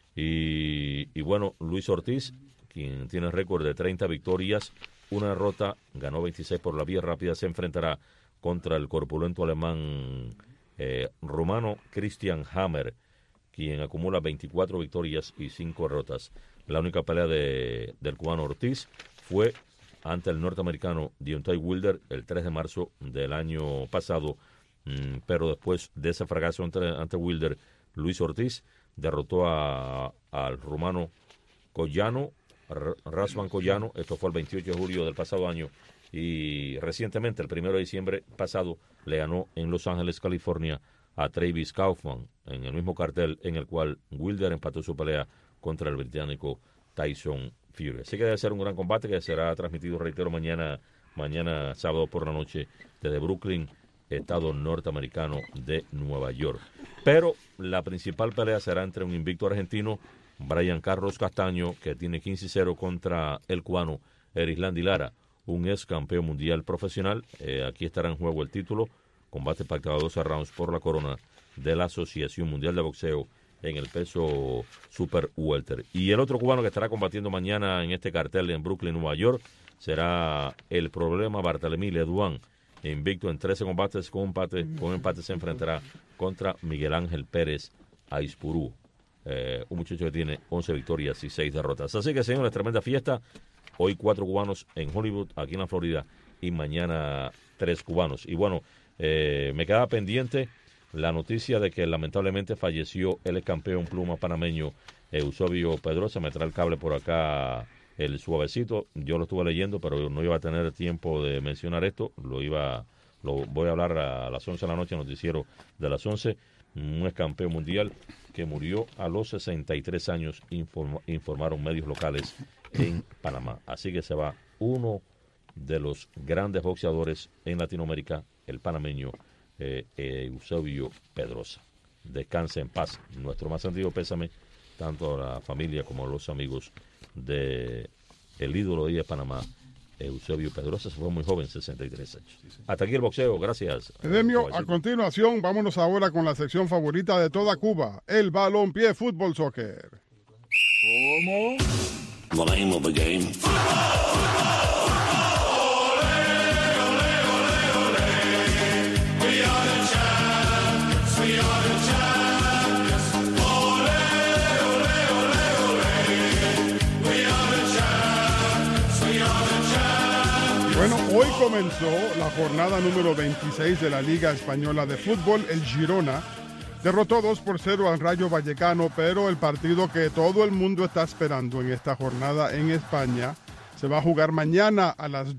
Y bueno, Luis Ortiz, quien tiene récord de 30 victorias, 1 derrota, ganó 26 por la vía rápida, se enfrentará contra el corpulento alemán rumano Christian Hammer, quien acumula 24 victorias y 5 derrotas. La única pelea del cubano Ortiz fue ante el norteamericano Deontay Wilder el 3 de marzo del año pasado, pero después de ese fracaso ante Wilder, Luis Ortiz derrotó al rumano Collano, Razvan Collano. Esto fue el 28 de julio del pasado año, y recientemente, el 1 de diciembre pasado, le ganó en Los Ángeles, California, a Travis Kaufman, en el mismo cartel en el cual Wilder empató su pelea contra el británico Tyson Fury. Así que debe ser un gran combate que será transmitido, reitero, mañana sábado por la noche, desde Brooklyn, estado norteamericano de Nueva York. Pero la principal pelea será entre un invicto argentino, Brian Carlos Castaño, que tiene 15-0, contra el cubano Erislandy Lara, un ex campeón mundial profesional. Aquí estará en juego el título, combate pactado a 12 rounds por la corona de la Asociación Mundial de Boxeo en el peso super welter. Y el otro cubano que estará combatiendo mañana en este cartel en Brooklyn, Nueva York, será el problema Bartolomé Leduán, invicto en 13 combates con empate se enfrentará contra Miguel Ángel Pérez Aispurú, un muchacho que tiene 11 victorias y 6 derrotas. Así que, señores, tremenda fiesta. Hoy 4 cubanos en Hollywood, aquí en la Florida, y mañana 3 cubanos. Y bueno, me quedaba pendiente la noticia de que lamentablemente falleció el ex campeón pluma panameño Eusebio Pedrosa. Me trae el cable por acá el suavecito. Yo lo estuve leyendo, pero no iba a tener tiempo de mencionar esto. Lo voy a hablar a las 11 de la noche, noticiero de las 11. Un ex campeón mundial que murió a los 63 años, informaron medios locales en Panamá. Así que se va uno de los grandes boxeadores en Latinoamérica, el panameño Eusebio Pedrosa. Descanse en paz. Nuestro más sentido pésame tanto a la familia como a los amigos de el ídolo de Panamá, Eusebio Pedrosa. Se fue muy joven, 63 años. Hasta aquí el boxeo, gracias. Edemio, a continuación, vámonos ahora con la sección favorita de toda Cuba, el balompié fútbol soccer. ¿Cómo? The name of the game. Bueno, hoy comenzó la jornada número 26 de la Liga Española de Fútbol. El Girona derrotó 2-0 al Rayo Vallecano, pero el partido que todo el mundo está esperando en esta jornada en España se va a jugar mañana a las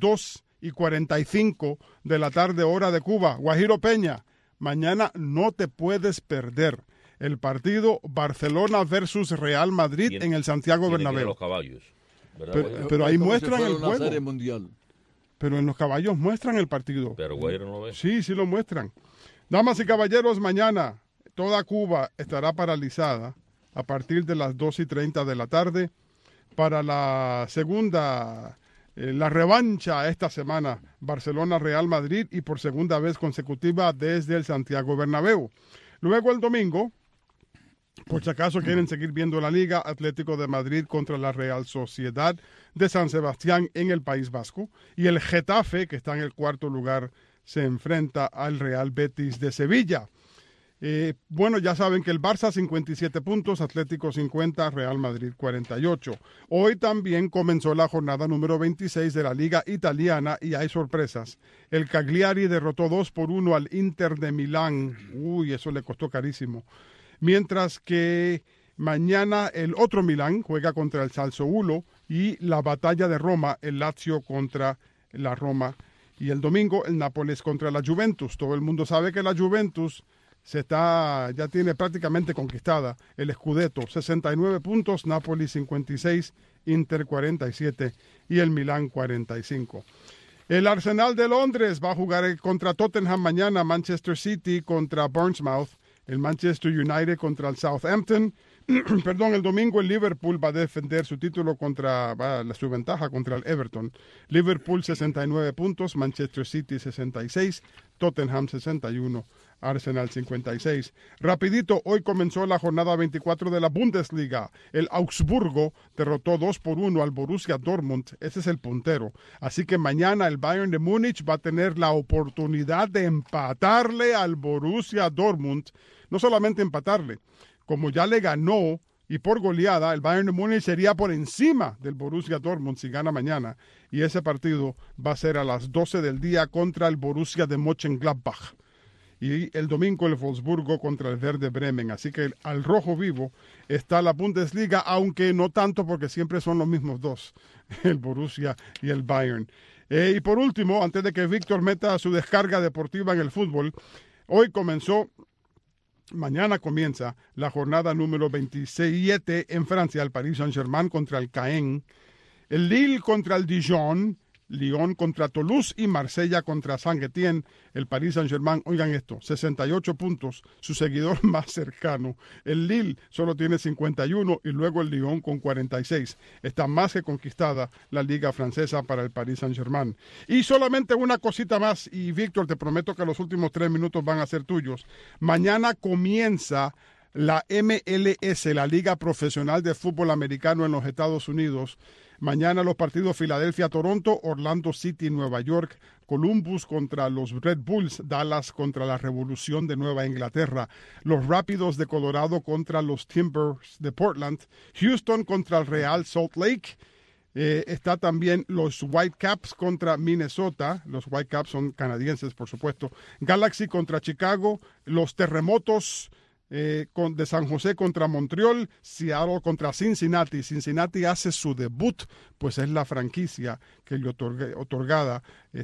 2:45 de la tarde, hora de Cuba. Guajiro Peña, mañana no te puedes perder el partido Barcelona versus Real Madrid en el Santiago Bernabéu. Los caballos, pero ahí muestran el juego. Serie mundial. Pero en los caballos muestran el partido. Pero Guajiro no lo ve. Sí lo muestran. Damas y caballeros, mañana toda Cuba estará paralizada a partir de las 2:30 de la tarde para la segunda, la revancha esta semana, Barcelona-Real Madrid, y por segunda vez consecutiva desde el Santiago Bernabéu. Luego el domingo, por si acaso quieren seguir viendo la liga, Atlético de Madrid contra la Real Sociedad de San Sebastián en el País Vasco, y el Getafe, que está en el cuarto lugar, se enfrenta al Real Betis de Sevilla. Bueno, ya saben que el Barça 57 puntos, Atlético 50, Real Madrid 48. Hoy también comenzó la jornada número 26 de la Liga Italiana y hay sorpresas. El Cagliari derrotó 2-1 al Inter de Milán. Uy, eso le costó carísimo. Mientras que mañana el otro Milán juega contra el Sassuolo y la batalla de Roma, el Lazio contra la Roma. Y el domingo el Nápoles contra la Juventus. Todo el mundo sabe que la Juventus ya tiene prácticamente conquistada el Scudetto, 69 puntos, Napoli 56, Inter 47 y el Milán 45. El Arsenal de Londres va a jugar contra Tottenham mañana, Manchester City contra Bournemouth, el Manchester United contra el Southampton. El domingo el Liverpool va a defender su título su ventaja contra el Everton. Liverpool 69 puntos, Manchester City 66, Tottenham 61. Arsenal 56. Rapidito, hoy comenzó la jornada 24 de la Bundesliga. El Augsburgo derrotó 2-1 al Borussia Dortmund. Ese es el puntero. Así que mañana el Bayern de Múnich va a tener la oportunidad de empatarle al Borussia Dortmund. No solamente empatarle, como ya le ganó y por goleada, el Bayern de Múnich sería por encima del Borussia Dortmund si gana mañana. Y ese partido va a ser a las 12 del día contra el Borussia de Mönchengladbach. Y el domingo el Wolfsburgo contra el Werder Bremen. Así que al rojo vivo está la Bundesliga, aunque no tanto porque siempre son los mismos dos, el Borussia y el Bayern. Y por último, antes de que Víctor meta su descarga deportiva en el fútbol, mañana comienza la jornada número 27 en Francia, el Paris Saint-Germain contra el Caen, el Lille contra el Dijon, Lyon contra Toulouse y Marsella contra Saint-Étienne. El Paris Saint-Germain, oigan esto, 68 puntos, su seguidor más cercano. El Lille solo tiene 51 y luego el Lyon con 46. Está más que conquistada la liga francesa para el Paris Saint-Germain. Y solamente una cosita más, y Víctor, te prometo que los últimos 3 minutos van a ser tuyos. Mañana comienza la MLS, la Liga Profesional de Fútbol Americano en los Estados Unidos. Mañana los partidos Filadelfia-Toronto, Orlando City-Nueva York, Columbus contra los Red Bulls, Dallas contra la Revolución de Nueva Inglaterra, los Rápidos de Colorado contra los Timbers de Portland, Houston contra el Real Salt Lake. Está también los Whitecaps contra Minnesota. Los Whitecaps son canadienses, por supuesto. Galaxy contra Chicago, los Terremotos de San José contra Montreal, Seattle contra Cincinnati. Cincinnati hace su debut, pues es la franquicia que le otorgada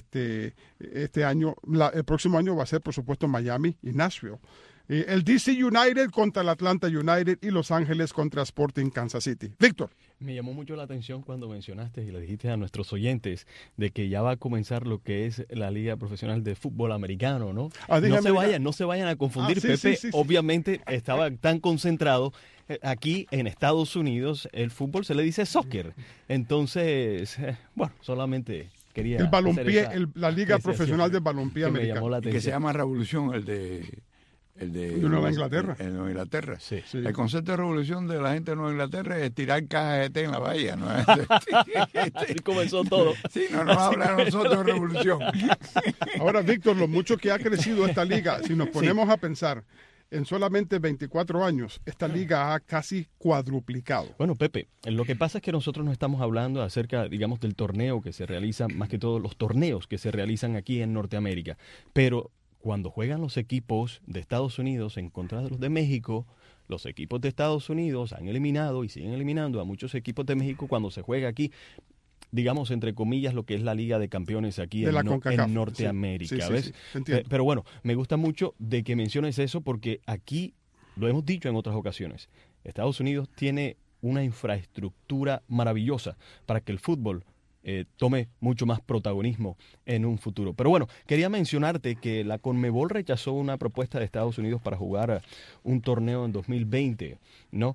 este año. El próximo año va a ser, por supuesto, Miami y Nashville. El DC United contra el Atlanta United y Los Ángeles contra Sporting Kansas City. Víctor. Me llamó mucho la atención cuando mencionaste y le dijiste a nuestros oyentes de que ya va a comenzar lo que es la Liga Profesional de Fútbol Americano, ¿no? No se vayan a confundir, Pepe. Sí. Obviamente estaba tan concentrado. Aquí en Estados Unidos el fútbol se le dice soccer. Entonces, bueno, solamente quería el balompié, la Liga Profesional de Balompié Americano. Que se llama Revolución, el de Nueva Inglaterra. En Nueva Inglaterra. Sí. El concepto de revolución de la gente de Nueva Inglaterra es tirar cajas de té en la bahía, ¿no? Así comenzó todo. Sí, no nos habla a nosotros de revolución. Ahora, Víctor, lo mucho que ha crecido esta liga, si nos ponemos a pensar, en solamente 24 años, esta liga ha casi cuadruplicado. Bueno, Pepe, lo que pasa es que nosotros no estamos hablando acerca, digamos, del torneo que se realiza, más que todo los torneos que se realizan aquí en Norteamérica, pero cuando juegan los equipos de Estados Unidos en contra de los de México, los equipos de Estados Unidos han eliminado y siguen eliminando a muchos equipos de México cuando se juega aquí, digamos, entre comillas, lo que es la Liga de Campeones aquí en Norteamérica, ¿ves? Pero bueno, me gusta mucho de que menciones eso porque aquí, lo hemos dicho en otras ocasiones, Estados Unidos tiene una infraestructura maravillosa para que el fútbol tome mucho más protagonismo en un futuro. Pero bueno, quería mencionarte que la CONMEBOL rechazó una propuesta de Estados Unidos para jugar un torneo en 2020, ¿no?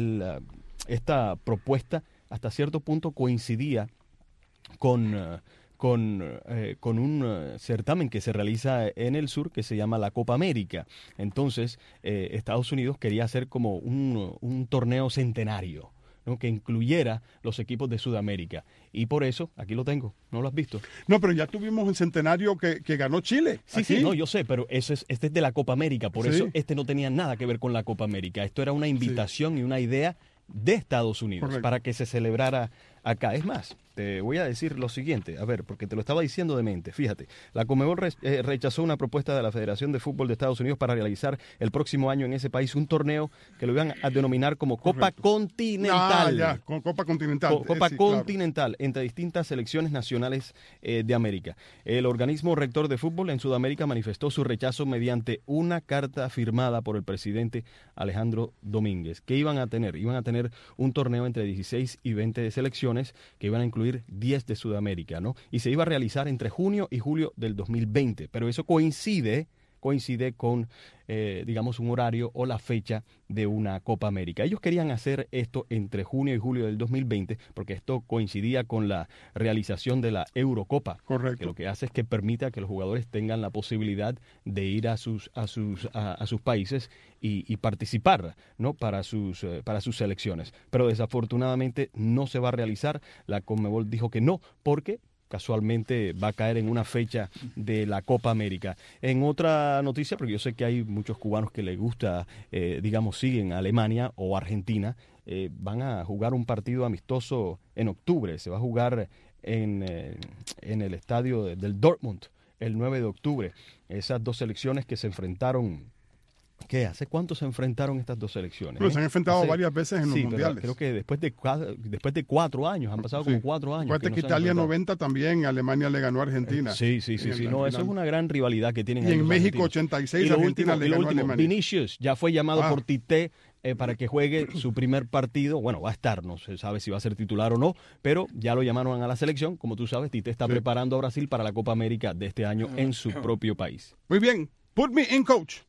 Esta propuesta hasta cierto punto coincidía con un certamen que se realiza en el sur que se llama la Copa América. Entonces, Estados Unidos quería hacer como un torneo centenario, ¿no? Que incluyera los equipos de Sudamérica. Y por eso, aquí lo tengo, ¿no lo has visto? No, pero ya tuvimos un centenario que ganó Chile. Sí, no, yo sé, pero este es de la Copa América, por eso no tenía nada que ver con la Copa América. Esto era una invitación y una idea de Estados Unidos para que se celebrara acá. Es más, te voy a decir lo siguiente, a ver, porque te lo estaba diciendo de mente. Fíjate, la CONMEBOL rechazó una propuesta de la Federación de Fútbol de Estados Unidos para realizar el próximo año en ese país un torneo que lo iban a denominar como Copa Continental. Copa Continental. Copa Continental, entre distintas selecciones nacionales de América. El organismo rector de fútbol en Sudamérica manifestó su rechazo mediante una carta firmada por el presidente Alejandro Domínguez. ¿Qué iban a tener? Iban a tener un torneo entre 16 y 20 selecciones que iban a incluir 10 de Sudamérica, ¿no? Y se iba a realizar entre junio y julio del 2020, pero eso coincide con, digamos, un horario o la fecha de una Copa América. Ellos querían hacer esto entre junio y julio del 2020 porque esto coincidía con la realización de la Eurocopa. Correcto. Que lo que hace es que permita que los jugadores tengan la posibilidad de ir a sus países y participar, ¿no? para sus selecciones. Pero desafortunadamente no se va a realizar. La CONMEBOL dijo que no, porque casualmente va a caer en una fecha de la Copa América. En otra noticia, porque yo sé que hay muchos cubanos que les gusta, digamos, siguen a Alemania o Argentina, van a jugar un partido amistoso en octubre. Se va a jugar en el estadio del Dortmund el 9 de octubre. Esas dos selecciones que se enfrentaron. ¿Qué? ¿Hace cuánto se enfrentaron estas dos selecciones? Pues se han enfrentado varias veces en los mundiales. Creo que después de 4 años, han pasado como 4 años. Acuérdate que Italia 90 también, Alemania le ganó a Argentina. Sí. No, eso es una gran rivalidad que tienen. Y en México 86, Argentina le ganó a Alemania. Vinicius ya fue llamado por Tite para que juegue su primer partido. Bueno, va a estar, no se sabe si va a ser titular o no, pero ya lo llamaron a la selección. Como tú sabes, Tite está preparando a Brasil para la Copa América de este año en su propio país. Muy bien, put me in, coach.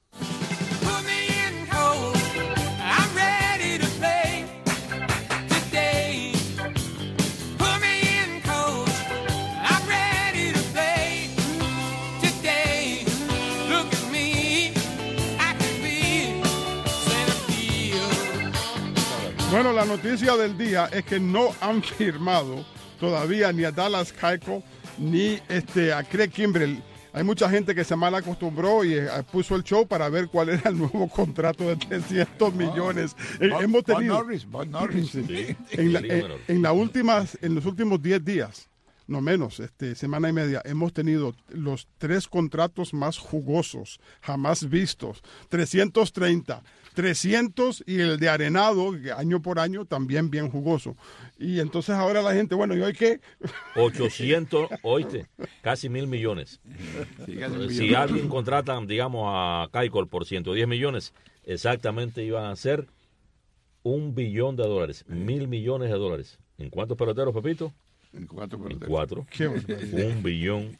Bueno, la noticia del día es que no han firmado todavía ni a Dallas Keuchel ni a Craig Kimbrell. Hay mucha gente que se mal acostumbró y puso el show para ver cuál era el nuevo contrato de 300 millones. Hemos tenido Bob Norris. Sí. en los últimos 10 días, no menos, semana y media, hemos tenido los 3 contratos más jugosos jamás vistos. 330, 300 y el de Arenado, año por año, también bien jugoso. Y entonces ahora la gente, bueno, ¿y hoy qué? 800, oíste, casi 1,000 millones. Si alguien contrata, digamos, a Keuchel por 110 millones, exactamente iban a ser $1 billón, 1,000 millones de dólares. ¿En cuántos peloteros, Pepito? En 4 peloteros. En 4. $1 billón.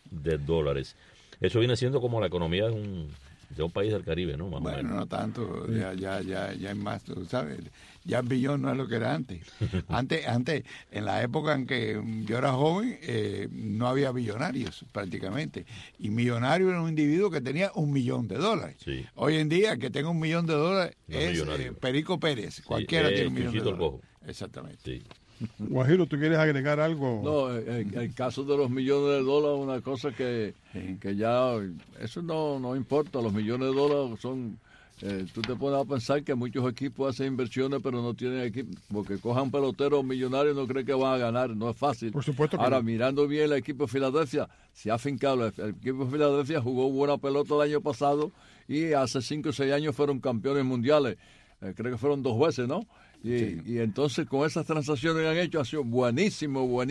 Eso viene siendo como la economía de un país del Caribe, ¿no? Más o menos. No tanto, ya es más, tú sabes, ya el billón no es lo que era antes. Antes, en la época en que yo era joven, no había billonarios prácticamente, y millonario era un individuo que tenía $1 millón. Sí. Hoy en día, que tenga $1 millón es Perico Pérez, cualquiera tiene $1 millón. El Cojo. Exactamente. Sí. Guajiro, ¿tú quieres agregar algo? No, el caso de los millones de dólares es una cosa que ya, eso no importa, los millones de dólares son, tú te pones a pensar que muchos equipos hacen inversiones pero no tienen equipo, porque cojan peloteros millonarios no creen que van a ganar, no es fácil. Por supuesto que Ahora, no. mirando bien el equipo de Filadelfia, se ha fincado, el equipo de Filadelfia jugó buena pelota el año pasado y hace 5 o 6 años fueron campeones mundiales, creo que fueron 2 veces, ¿no? Y entonces con esas transacciones que han hecho ha sido buenísimo.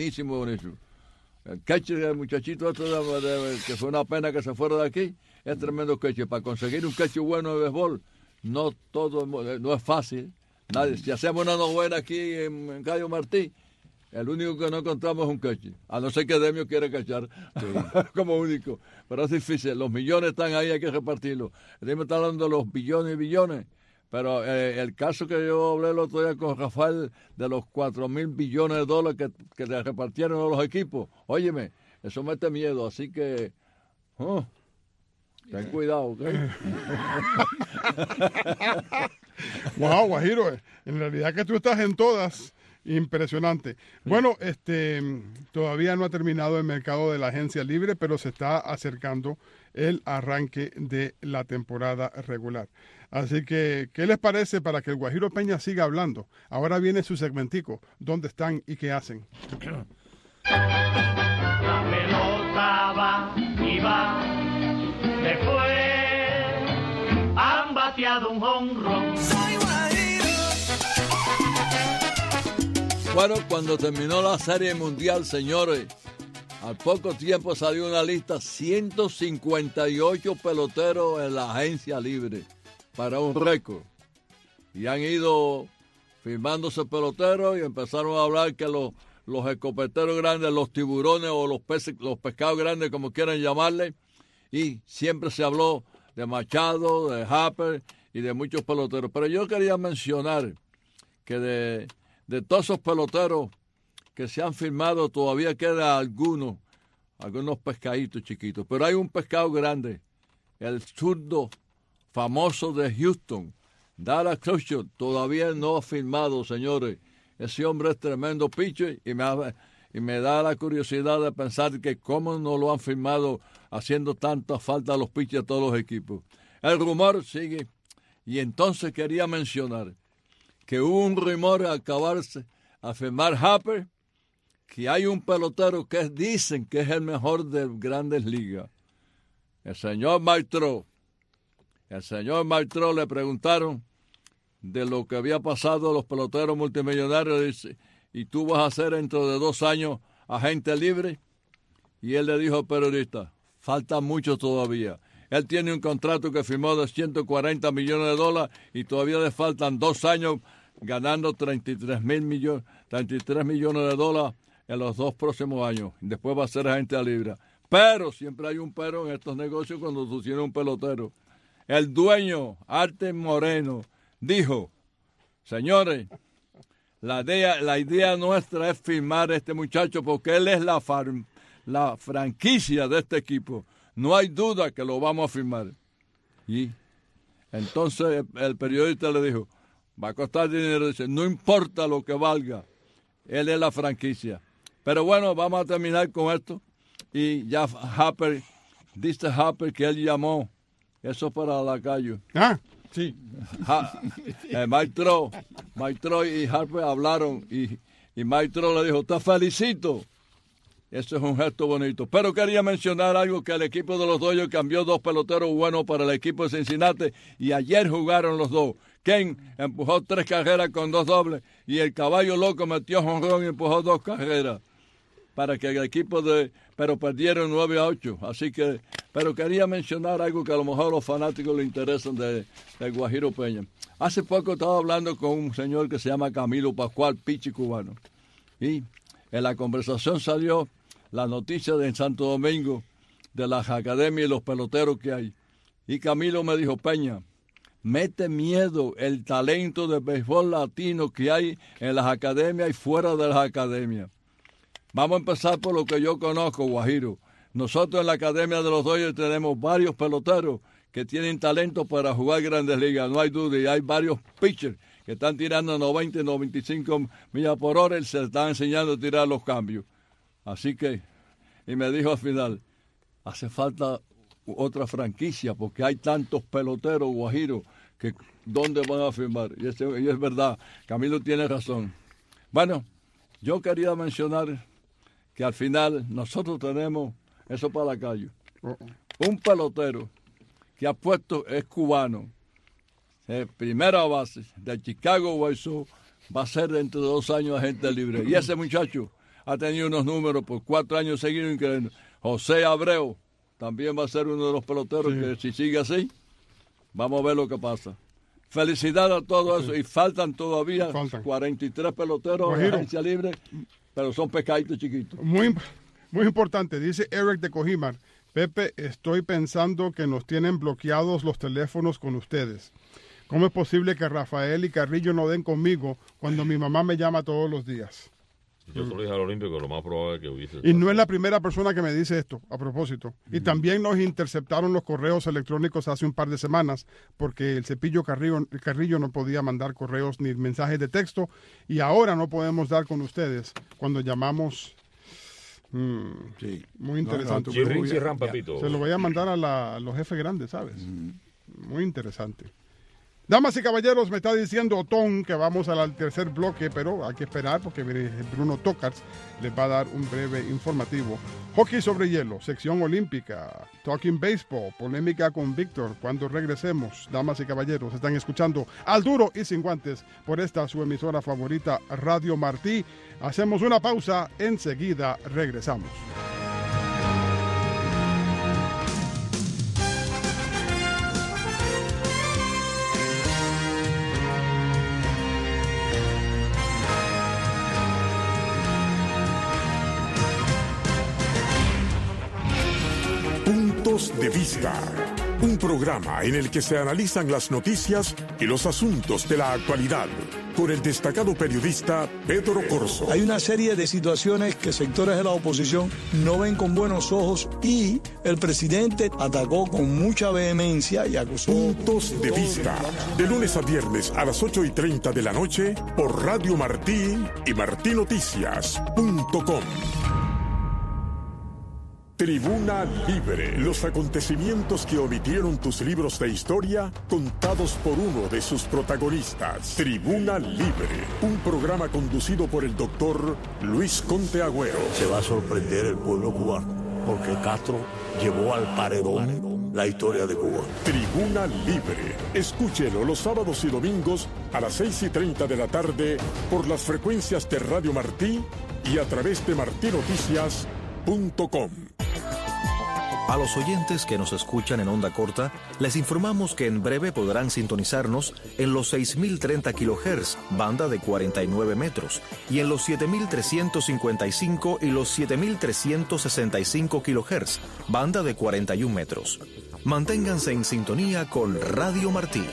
El catcher, el muchachito que fue una pena que se fuera de aquí, es tremendo catcher. Para conseguir un catcher bueno de béisbol, no es fácil. Nadie. Si hacemos una novena aquí en Cayo Martí, el único que no encontramos es un catcher. A no ser que Demio quiera cachar como único. Pero es difícil. Los millones están ahí, hay que repartirlos. Demio está hablando de los billones y billones. Pero el caso que yo hablé el otro día con Rafael de los 4,000 billones de dólares que le repartieron a los equipos, óyeme, eso mete miedo, así que ten cuidado, ¿ok? Wow, Guajiro, en realidad que tú estás en todas. Impresionante. Bueno, todavía no ha terminado el mercado de la agencia libre, pero se está acercando el arranque de la temporada regular. Así que, ¿qué les parece para que el Guajiro Peña siga hablando? Ahora viene su segmentico. ¿Dónde están y qué hacen? La pelota va y va. Después han bateado un jonrón. Bueno, cuando terminó la Serie Mundial, señores, al poco tiempo salió una lista, 158 peloteros en la agencia libre para un récord. Y han ido firmándose peloteros y empezaron a hablar que los escopeteros grandes, los tiburones o los pescados grandes, como quieran llamarle, y siempre se habló de Machado, de Harper y de muchos peloteros. Pero yo quería mencionar que de todos esos peloteros que se han firmado, todavía queda algunos pescaditos chiquitos. Pero hay un pescado grande, el zurdo famoso de Houston, Dallas Keuchel, todavía no ha firmado, señores. Ese hombre es tremendo pitcher y me da la curiosidad de pensar que cómo no lo han firmado haciendo tanta falta a los pitchers de todos los equipos. El rumor sigue. Y entonces quería mencionar que hubo un rumor al acabarse a firmar Harper, que hay un pelotero que dicen que es el mejor de Grandes Ligas. El señor Maitreux le preguntaron de lo que había pasado a los peloteros multimillonarios, dice, ¿y tú vas a ser dentro de 2 años agente libre? Y él le dijo al periodista, falta mucho todavía. Él tiene un contrato que firmó de $140 millones y todavía le faltan 2 años ganando 33 millones de dólares en los 2 próximos años. Después va a ser agente libre. Pero siempre hay un pero en estos negocios cuando tú tienes un pelotero. El dueño, Arte Moreno, dijo, señores, la idea nuestra es firmar a este muchacho porque él es la franquicia de este equipo. No hay duda que lo vamos a firmar. Y entonces el periodista le dijo, va a costar dinero. Dice, no importa lo que valga, él es la franquicia. Pero bueno, vamos a terminar con esto. Y ya dice Harper que él llamó, eso para Lacayo. Sí. Mike Trout y Harper hablaron y Mike Trout le dijo, te felicito. Eso es un gesto bonito. Pero quería mencionar algo, que el equipo de los Dodgers cambió 2 peloteros buenos para el equipo de Cincinnati y ayer jugaron los 2. Ken empujó 3 carreras con 2 dobles y el caballo loco metió jonrón y empujó 2 carreras para que el equipo pero perdieron 9-8. Así que, pero quería mencionar algo que a lo mejor a los fanáticos les interesan de Guajiro Peña. Hace poco estaba hablando con un señor que se llama Camilo Pascual, pitcher cubano. Y en la conversación salió la noticia de en Santo Domingo de las academias y los peloteros que hay. Y Camilo me dijo, Peña, mete miedo el talento de béisbol latino que hay en las academias y fuera de las academias. Vamos a empezar por lo que yo conozco, Guajiro. Nosotros en la Academia de los Dodgers tenemos varios peloteros que tienen talento para jugar Grandes Ligas, no hay duda, y hay varios pitchers que están tirando 90 y 95 millas por hora y se están enseñando a tirar los cambios. Así que, y me dijo al final, hace falta otra franquicia porque hay tantos peloteros, Guajiro, que ¿dónde van a firmar? Y es verdad, Camilo tiene razón. Bueno, yo quería mencionar que al final nosotros tenemos, eso para Lacayo, un pelotero que ha puesto, es cubano, primera base de Chicago White Sox, va a ser dentro de 2 años agente libre. Y ese muchacho ha tenido unos números por 4 años seguidos increíbles. José Abreu también va a ser uno de los peloteros que si sigue así, vamos a ver lo que pasa. Felicidades a todo eso y faltan todavía 43 peloteros en agencia libre, pero son pescaditos chiquitos. Muy importante, dice Eric de Cojimar. Pepe, estoy pensando que nos tienen bloqueados los teléfonos con ustedes. ¿Cómo es posible que Rafael y Carrillo no den conmigo cuando mi mamá me llama todos los días? Yo solo dije al Olímpico, lo más probable es que hubiese... Y no es la primera persona que me dice esto, a propósito. Y también nos interceptaron los correos electrónicos hace un par de semanas porque el cepillo Carrillo no podía mandar correos ni mensajes de texto y ahora no podemos dar con ustedes cuando llamamos... Sí. Muy interesante. Se lo voy a mandar a los jefes grandes, ¿sabes? Muy interesante. Damas y caballeros, me está diciendo Otón que vamos al tercer bloque, pero hay que esperar porque Bruno Tocars les va a dar un breve informativo. Hockey sobre hielo, sección olímpica, Talking Baseball, polémica con Víctor. Cuando regresemos, damas y caballeros, están escuchando Al Duro y Sin Guantes por esta su emisora favorita, Radio Martí. Hacemos una pausa, enseguida regresamos. Puntos de Vista, un programa en el que se analizan las noticias y los asuntos de la actualidad, con el destacado periodista Pedro Corzo. Hay una serie de situaciones que sectores de la oposición no ven con buenos ojos y el presidente atacó con mucha vehemencia y acusó. Puntos de Vista, de lunes a viernes a las 8:30 de la noche por Radio Martí y martinoticias.com. Tribuna Libre, los acontecimientos que omitieron tus libros de historia contados por uno de sus protagonistas. Tribuna Libre, un programa conducido por el doctor Luis Conte Agüero. Se va a sorprender el pueblo cubano, porque Castro llevó al paredón la historia de Cuba. Tribuna Libre, escúchelo los sábados y domingos a las 6:30 de la tarde por las frecuencias de Radio Martí y a través de martinoticias.com. A los oyentes que nos escuchan en onda corta, les informamos que en breve podrán sintonizarnos en los 6.030 kHz, banda de 49 metros, y en los 7.355 y los 7.365 kHz, banda de 41 metros. Manténganse en sintonía con Radio Martí.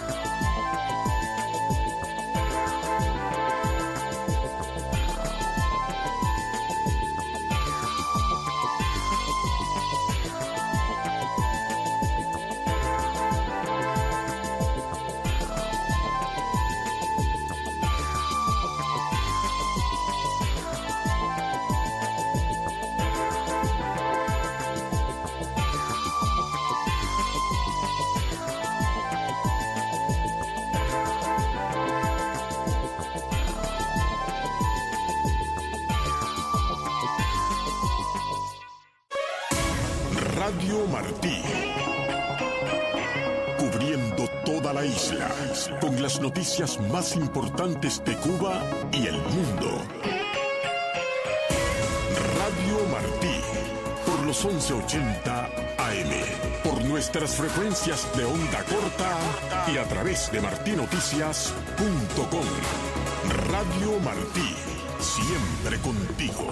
Radio Martí, cubriendo toda la isla, con las noticias más importantes de Cuba y el mundo. Radio Martí, por los 1180 AM, por nuestras frecuencias de onda corta y a través de martinoticias.com. Radio Martí, siempre contigo.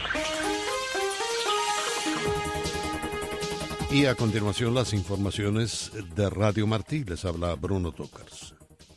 Y a continuación las informaciones de Radio Martí. Les habla Bruno Tocars.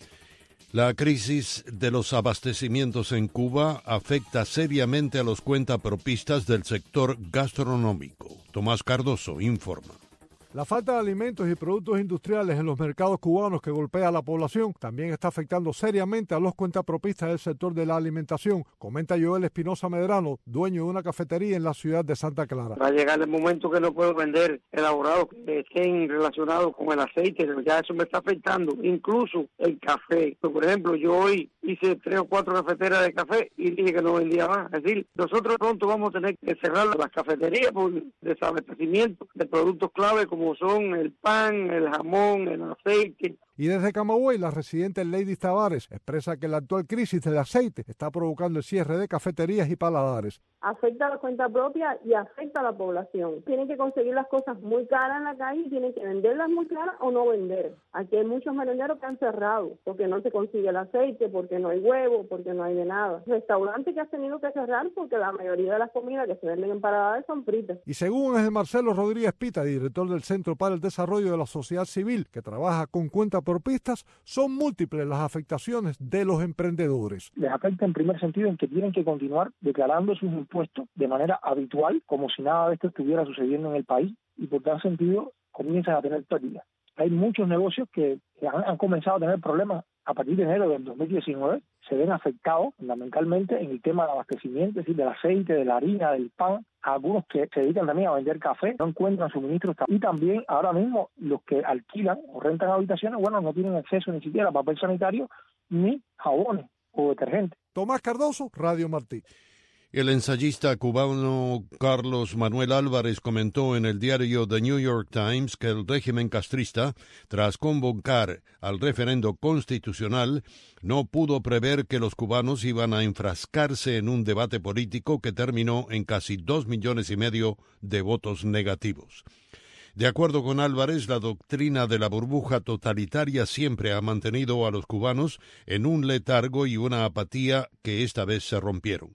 La crisis de los abastecimientos en Cuba afecta seriamente a los cuentapropistas del sector gastronómico. Tomás Cardoso informa. La falta de alimentos y productos industriales en los mercados cubanos que golpea a la población también está afectando seriamente a los cuentapropistas del sector de la alimentación, comenta Joel Espinosa Medrano, dueño de una cafetería en la ciudad de Santa Clara. Va a llegar el momento que no puedo vender elaborados que estén relacionados con el aceite, ya eso me está afectando, incluso el café. Por ejemplo, yo hoy hice 3 o 4 cafeteras de café y dije que no vendía más. Es decir, nosotros pronto vamos a tener que cerrar las cafeterías por desabastecimiento de productos clave como son el pan, el jamón, el aceite. Y desde Camagüey, la residente Lady Tavares expresa que la actual crisis del aceite está provocando el cierre de cafeterías y paladares. Afecta a la cuenta propia y afecta a la población. Tienen que conseguir las cosas muy caras en la calle y tienen que venderlas muy caras o no vender. Aquí hay muchos merenderos que han cerrado porque no se consigue el aceite, porque no hay huevo, porque no hay de nada. Restaurantes que han tenido que cerrar porque la mayoría de las comidas que se venden en paladares son fritas. Y según Ángel Marcelo Rodríguez Pita, director del Centro para el Desarrollo de la Sociedad Civil, que trabaja con cuentapropistas, son múltiples las afectaciones de los emprendedores. Les afecta en primer sentido en que tienen que continuar declarando sus impuestos de manera habitual, como si nada de esto estuviera sucediendo en el país, y por tal sentido comienzan a tener pérdidas. Hay muchos negocios que han comenzado a tener problemas a partir de enero del 2019, se ven afectados fundamentalmente en el tema del abastecimiento, es decir, del aceite, de la harina, del pan. Algunos que se dedican también a vender café no encuentran suministros. Y también ahora mismo los que alquilan o rentan habitaciones, bueno, no tienen acceso ni siquiera a papel sanitario ni jabones o detergentes. Tomás Cardoso, Radio Martí. El ensayista cubano Carlos Manuel Álvarez comentó en el diario The New York Times que el régimen castrista, tras convocar al referendo constitucional, no pudo prever que los cubanos iban a enfrascarse en un debate político que terminó en casi 2,5 millones de votos negativos. De acuerdo con Álvarez, la doctrina de la burbuja totalitaria siempre ha mantenido a los cubanos en un letargo y una apatía que esta vez se rompieron.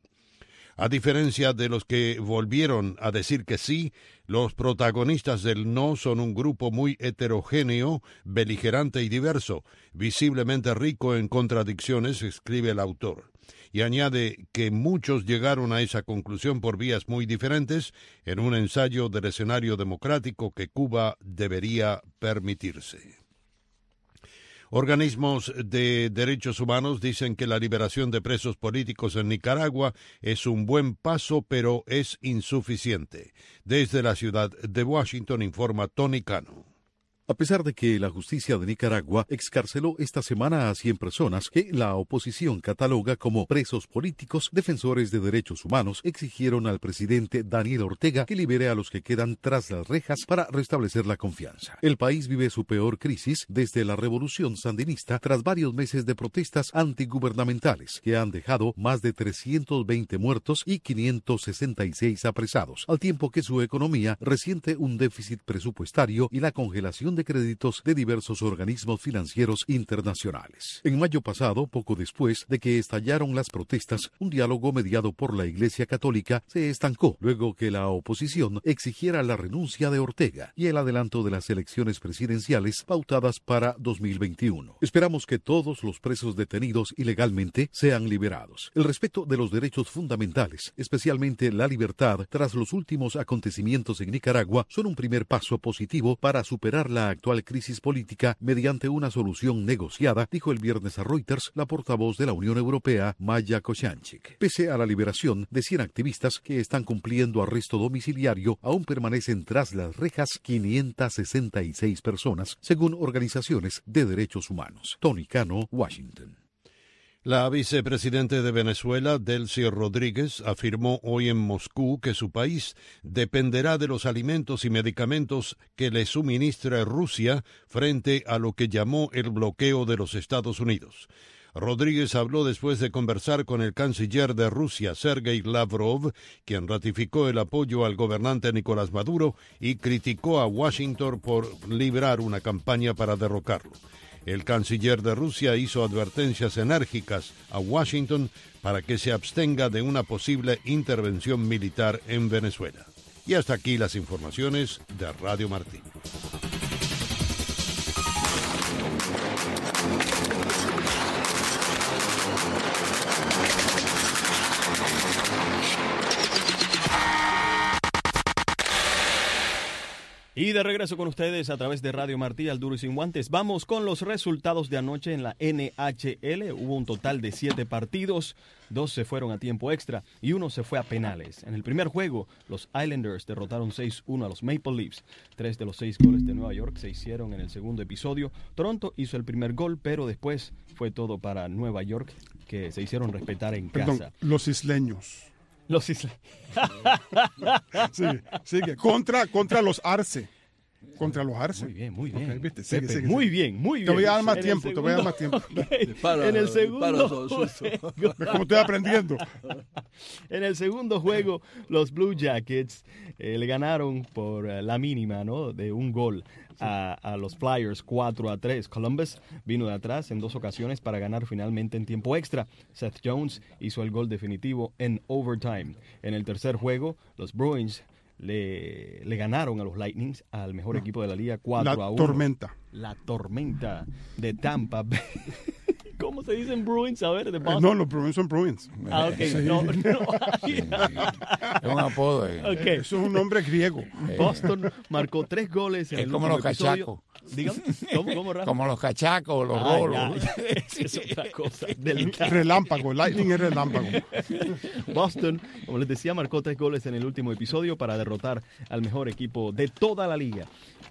A diferencia de los que volvieron a decir que sí, los protagonistas del no son un grupo muy heterogéneo, beligerante y diverso, visiblemente rico en contradicciones, escribe el autor. Y añade que muchos llegaron a esa conclusión por vías muy diferentes en un ensayo del escenario democrático que Cuba debería permitirse. Organismos de derechos humanos dicen que la liberación de presos políticos en Nicaragua es un buen paso, pero es insuficiente. Desde la ciudad de Washington informa Tony Cano. a pesar de que la justicia de Nicaragua excarceló esta semana a 100 personas que la oposición cataloga como presos políticos. Defensores de derechos humanos exigieron al presidente Daniel Ortega que libere a los que quedan tras las rejas para restablecer la confianza. El país vive su peor crisis desde la revolución sandinista tras varios meses de protestas antigubernamentales que han dejado más de 320 muertos y 566 apresados, al tiempo que su economía resiente un déficit presupuestario y la congelación de créditos de diversos organismos financieros internacionales. En mayo pasado, poco después de que estallaron las protestas, un diálogo mediado por la Iglesia Católica se estancó luego que la oposición exigiera la renuncia de Ortega y el adelanto de las elecciones presidenciales pautadas para 2021. Esperamos que todos los presos detenidos ilegalmente sean liberados. El respeto de los derechos fundamentales, especialmente la libertad tras los últimos acontecimientos en Nicaragua, son un primer paso positivo para superar la actual crisis política mediante una solución negociada, dijo el viernes a Reuters la portavoz de la Unión Europea, Maja Kociancic. Pese a la liberación de 100 activistas que están cumpliendo arresto domiciliario, aún permanecen tras las rejas 566 personas, según organizaciones de derechos humanos. Tony Cano, Washington. La vicepresidenta de Venezuela, Delcy Rodríguez, afirmó hoy en Moscú que su país dependerá de los alimentos y medicamentos que le suministra Rusia frente a lo que llamó el bloqueo de los Estados Unidos. Rodríguez habló después de conversar con el canciller de Rusia, Sergei Lavrov, quien ratificó el apoyo al gobernante Nicolás Maduro y criticó a Washington por librar una campaña para derrocarlo. El canciller de Rusia hizo advertencias enérgicas a Washington para que se abstenga de una posible intervención militar en Venezuela. Y hasta aquí las informaciones de Radio Martí. Y de regreso con ustedes a través de Radio Martí, al duro y sin guantes. Vamos con los resultados de anoche en la NHL. Hubo un total de 7 partidos, 2 se fueron a tiempo extra y 1 se fue a penales. En el primer juego, los Islanders derrotaron 6-1 a los Maple Leafs. 3 de los 6 goles de Nueva York se hicieron en el segundo episodio. Toronto hizo el primer gol, pero después fue todo para Nueva York, que se hicieron respetar en casa. Los isleños. Los isleños. Sigue. Contra los Arce. Contra los Arce. Muy bien. Okay, ¿viste? Sigue. Muy bien. Te voy a dar más tiempo. Okay. En el segundo juego, ¿cómo estoy aprendiendo? En el segundo juego, los Blue Jackets le ganaron por la mínima, ¿no? De un gol a los Flyers 4-3. Columbus vino de atrás en 2 ocasiones para ganar finalmente en tiempo extra. Seth Jones hizo el gol definitivo en overtime. En el tercer juego, los Bruins le ganaron a los Lightning, al mejor equipo de la liga, 4-1. La tormenta de Tampa Bay. ¿Cómo se dicen Bruins? A ver, de Boston. No, los Bruins son Bruins. Ah, ok. Sí. No. Es un apodo. Okay. Eso es un nombre griego. Boston marcó 3 goles en el como último los episodio. cachacos. Dígame, ¿cómo, Rafa? Como los cachacos, los rolos. Es otra cosa. Relámpago, Lightning es relámpago. Boston, como les decía, marcó 3 goles en el último episodio para derrotar al mejor equipo de toda la liga.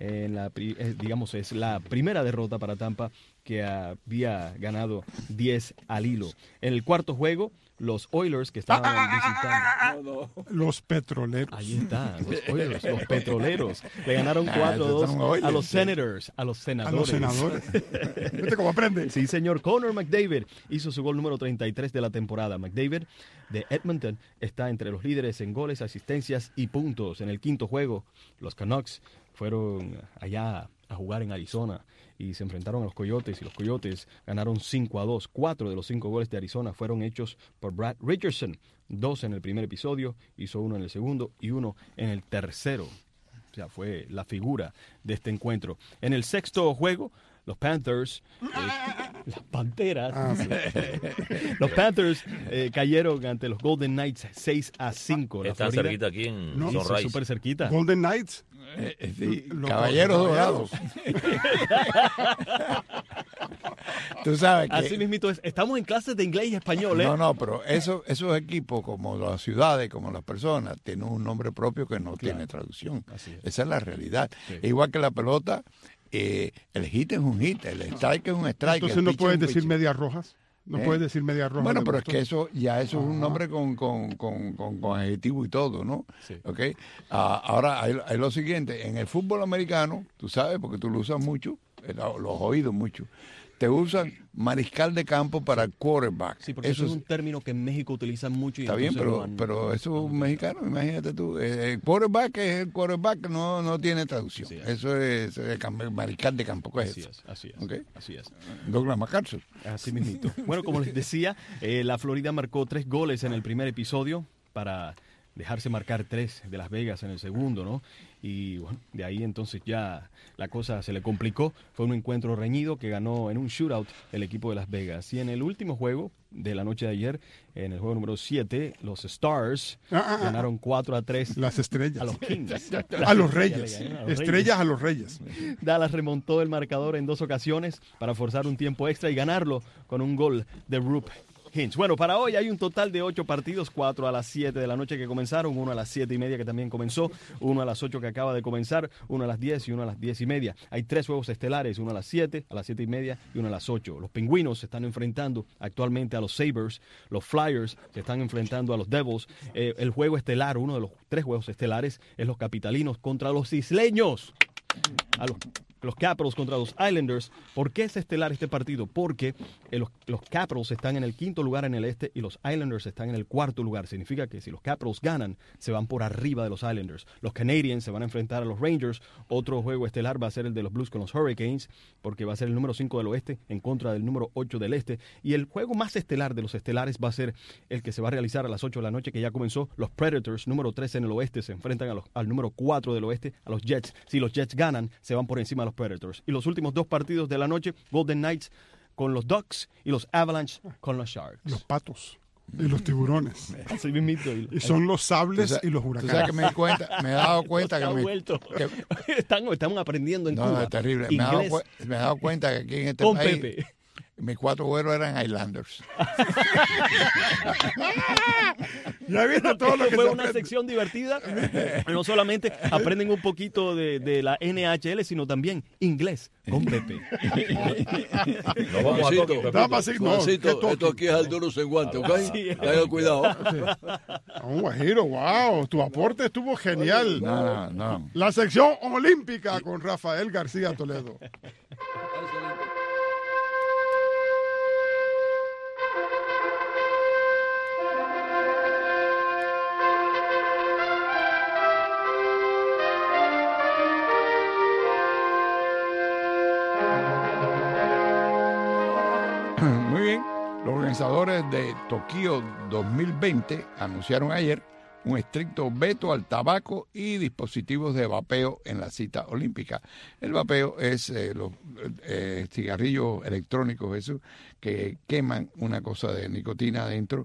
Es la primera derrota para Tampa, que había ganado 10 al hilo. En el cuarto juego, los Oilers, que estaban visitando... Los petroleros. Ahí está, los Oilers, los petroleros. Le ganaron 4-2 a los Senators, a los senadores. ¿Viste cómo aprende? Sí, señor. Connor McDavid hizo su gol número 33 de la temporada. McDavid, de Edmonton, está entre los líderes en goles, asistencias y puntos. En el quinto juego, los Canucks fueron allá a jugar en Arizona y se enfrentaron a los Coyotes, y los Coyotes ganaron 5-2. 4 de los 5 goles de Arizona fueron hechos por Brad Richardson. 2 en el primer episodio, hizo 1 en el segundo y 1 en el tercero. O sea, fue la figura de este encuentro. En el sexto juego, los Panthers, las Panteras, los Panthers cayeron ante los Golden Knights 6-5. Están cerquita aquí en Sunrise. Súper cerquita. Golden Knights. Sí, Caballeros Dorados. Tú sabes que... Así mismito es. Estamos en clases de inglés y español, ¿eh? No, pero esos equipos, como las ciudades, como las personas, tienen un nombre propio que no tiene traducción. Esa es la realidad. Sí. Igual que la pelota, el hit es un hit, el strike es un strike. Entonces no puedes decir medias rojas. No puedes decir medias rojas. Bueno, pero es que eso es un nombre con adjetivo y todo, ¿no? Sí. ¿Okay? Ahora, hay lo siguiente. En el fútbol americano, tú sabes, porque tú lo usas mucho, lo has oído mucho, te usan mariscal de campo para el quarterback. Sí, porque eso es un término que en México utilizan mucho. Y está bien, pero eso es un mexicano, imagínate tú. El quarterback es el quarterback, no tiene traducción. Sí, eso es mariscal de campo. ¿Qué es eso? Así es. ¿Okay? Así es. Douglas MacArthur. Así mismito. Bueno, como les decía, la Florida marcó 3 goles en el primer episodio para dejarse marcar 3 de Las Vegas en el segundo, ¿no? Y bueno, de ahí entonces ya la cosa se le complicó. Fue un encuentro reñido que ganó en un shootout el equipo de Las Vegas. Y en el último juego de la noche de ayer, en el juego número 7, los Stars ganaron 4-3. Las estrellas. A los Kings. A los Reyes. Estrellas a los Reyes. Dallas remontó el marcador en 2 ocasiones para forzar un tiempo extra y ganarlo con un gol de Rupert Hintz. Bueno, para hoy hay un total de 8 partidos, 4 a las 7 de la noche que comenzaron, 1 a las 7:30 que también comenzó, 1 a las 8 que acaba de comenzar, 1 a las 10 y 1 a las 10:30. Hay 3 juegos estelares, 1 a las 7, a las 7:30 y 1 a las 8. Los Pingüinos se están enfrentando actualmente a los Sabres, los Flyers se están enfrentando a los Devils. El juego estelar, uno de los 3 juegos estelares, es los Capitalinos contra los Isleños. Los Capitals contra los Islanders. ¿Por qué es estelar este partido? Porque los Capitals están en el 5º lugar en el este y los Islanders están en el 4º lugar. Significa que si los Capitals ganan, se van por arriba de los Islanders. Los Canadiens se van a enfrentar a los Rangers. Otro juego estelar va a ser el de los Blues con los Hurricanes, porque va a ser el número 5 del oeste en contra del número 8 del este. Y el juego más estelar de los estelares va a ser el que se va a realizar a las 8 de la noche, que ya comenzó. Los Predators, número 13 en el oeste, se enfrentan al número 4 del oeste, a los Jets. Si los Jets ganan, se van por encima de los Predators. Y los últimos 2 partidos de la noche, Golden Knights con los Ducks y los Avalanche con los Sharks. Los Patos y los Tiburones. Así mismito. Y son los Sables y los Huracanes. ¿Tú sabes que me he dado cuenta estamos aprendiendo en Cuba. No, es terrible. Me he dado cuenta que aquí en este con país Pepe. Mis 4 güeros eran Highlanders. Ya viste todo lo que fue una sección divertida. No solamente aprenden un poquito de la NHL, sino también inglés con Pepe. Nos vamos a toque, esto aquí es al duro sin guante, ¿ok? Sí. Tengan cuidado. Un Guajiro, wow, tu aporte estuvo genial. No. La sección olímpica con Rafael García Toledo. Muy bien, los organizadores de Tokio 2020 anunciaron ayer un estricto veto al tabaco y dispositivos de vapeo en la cita olímpica. El vapeo es los cigarrillos electrónicos, esos que queman una cosa de nicotina adentro,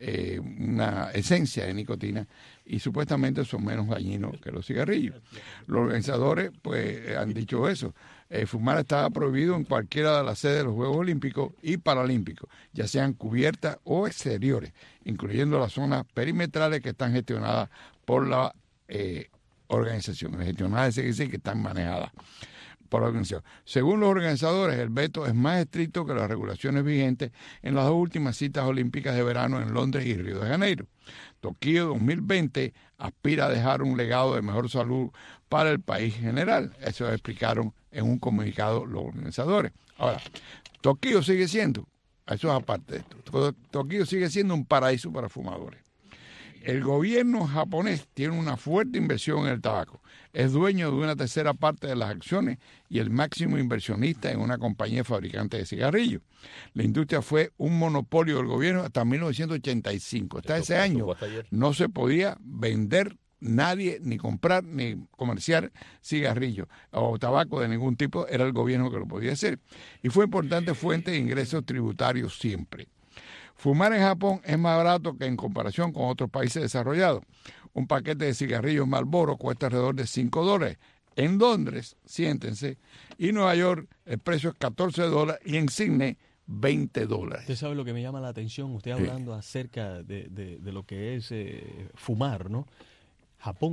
una esencia de nicotina, y supuestamente son menos dañinos que los cigarrillos. Los organizadores pues han dicho eso. Fumar estaba prohibido en cualquiera de las sedes de los Juegos Olímpicos y Paralímpicos, ya sean cubiertas o exteriores, incluyendo las zonas perimetrales que están gestionadas por la organización. Gestionadas quiere decir que están manejadas por la organización. Según los organizadores, el veto es más estricto que las regulaciones vigentes en las 2 últimas citas olímpicas de verano en Londres y Río de Janeiro. Tokio 2020 aspira a dejar un legado de mejor salud para el país general. Eso explicaron en un comunicado los organizadores. Ahora, Tokio sigue siendo, eso es aparte de esto, Tokio sigue siendo un paraíso para fumadores. El gobierno japonés tiene una fuerte inversión en el tabaco. Es dueño de una tercera parte de las acciones y el máximo inversionista en una compañía fabricante de cigarrillos. La industria fue un monopolio del gobierno hasta 1985. Hasta ese año no se podía vender nadie, ni comprar, ni comerciar cigarrillos o tabaco de ningún tipo. Era el gobierno que lo podía hacer. Y fue importante fuente de ingresos tributarios siempre. Fumar en Japón es más barato que en comparación con otros países desarrollados. Un paquete de cigarrillos Marlboro cuesta alrededor de $5. En Londres, siéntense, y en Nueva York el precio es $14 y en Sydney $20. Usted sabe lo que me llama la atención, usted hablando acerca de lo que es fumar, ¿no? Japón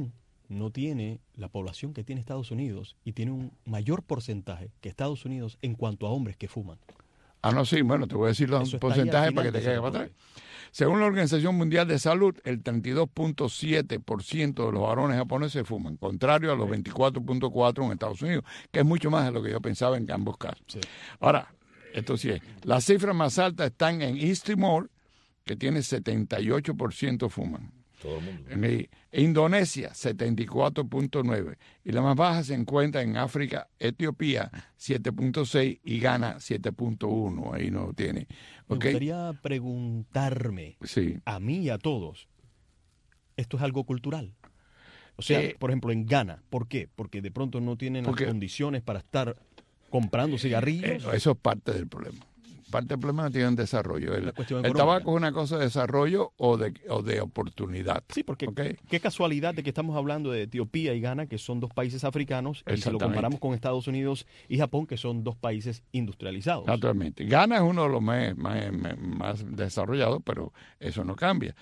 no tiene la población que tiene Estados Unidos y tiene un mayor porcentaje que Estados Unidos en cuanto a hombres que fuman. No, sí, bueno, te voy a decir los porcentajes para que te caiga para atrás. Según la Organización Mundial de Salud, el 32.7% de los varones japoneses fuman, contrario a los 24.4% en Estados Unidos, que es mucho más de lo que yo pensaba en ambos casos. Sí. Ahora, esto sí es. Las cifras más altas están en East Timor, que tiene 78% fuman. Todo el mundo. En Indonesia, 74.9%. Y la más baja se encuentra en África, Etiopía, 7.6% y Ghana, 7.1%. Ahí no tiene. Me gustaría preguntarme, a mí y a todos, ¿esto es algo cultural? O sea, por ejemplo, en Ghana, ¿por qué? Porque de pronto no tienen las condiciones para estar comprando cigarrillos. Eso es parte del problema. Parte del problema no tiene un desarrollo. El tabaco es una cosa de desarrollo o de oportunidad. Sí, porque qué casualidad de que estamos hablando de Etiopía y Ghana, que son dos países africanos, y si lo comparamos con Estados Unidos y Japón, que son dos países industrializados. Naturalmente. Ghana es uno de los más desarrollados, pero eso no cambia.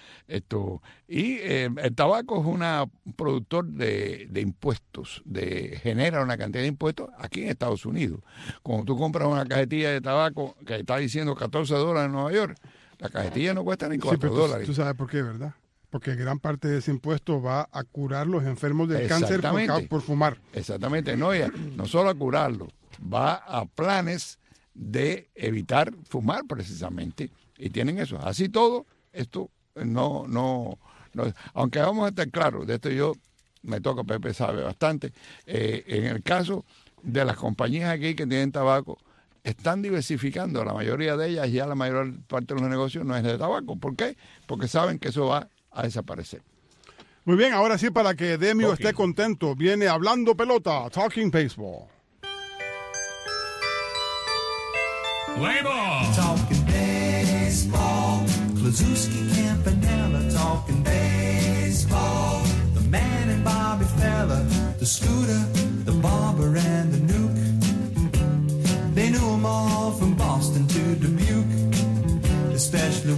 El tabaco es un productor de impuestos, genera una cantidad de impuestos aquí en Estados Unidos. Cuando tú compras una cajetilla de tabaco que está diciendo $14 en Nueva York, la cajetilla no cuesta ni $4. Tú sabes por qué, ¿verdad? Porque gran parte de ese impuesto va a curar los enfermos del cáncer por fumar. Exactamente, no solo a curarlo, va a planes de evitar fumar precisamente, y tienen eso. Así todo, esto no, aunque vamos a estar claros, de esto yo me toca, Pepe sabe bastante, en el caso de las compañías aquí que tienen tabaco, están diversificando, la mayoría de ellas, ya la mayor parte de los negocios no es de tabaco. ¿Por qué? Porque saben que eso va a desaparecer. Muy bien, ahora sí, para que Demio esté contento, viene Hablando Pelota, Talking Baseball. Play ball. Talking baseball. Klazuski, Campanella, talking baseball. The man and Bobby Fella, the Scooter, the Barber and the Nuke. They knew them all from Boston to Dubuque, especially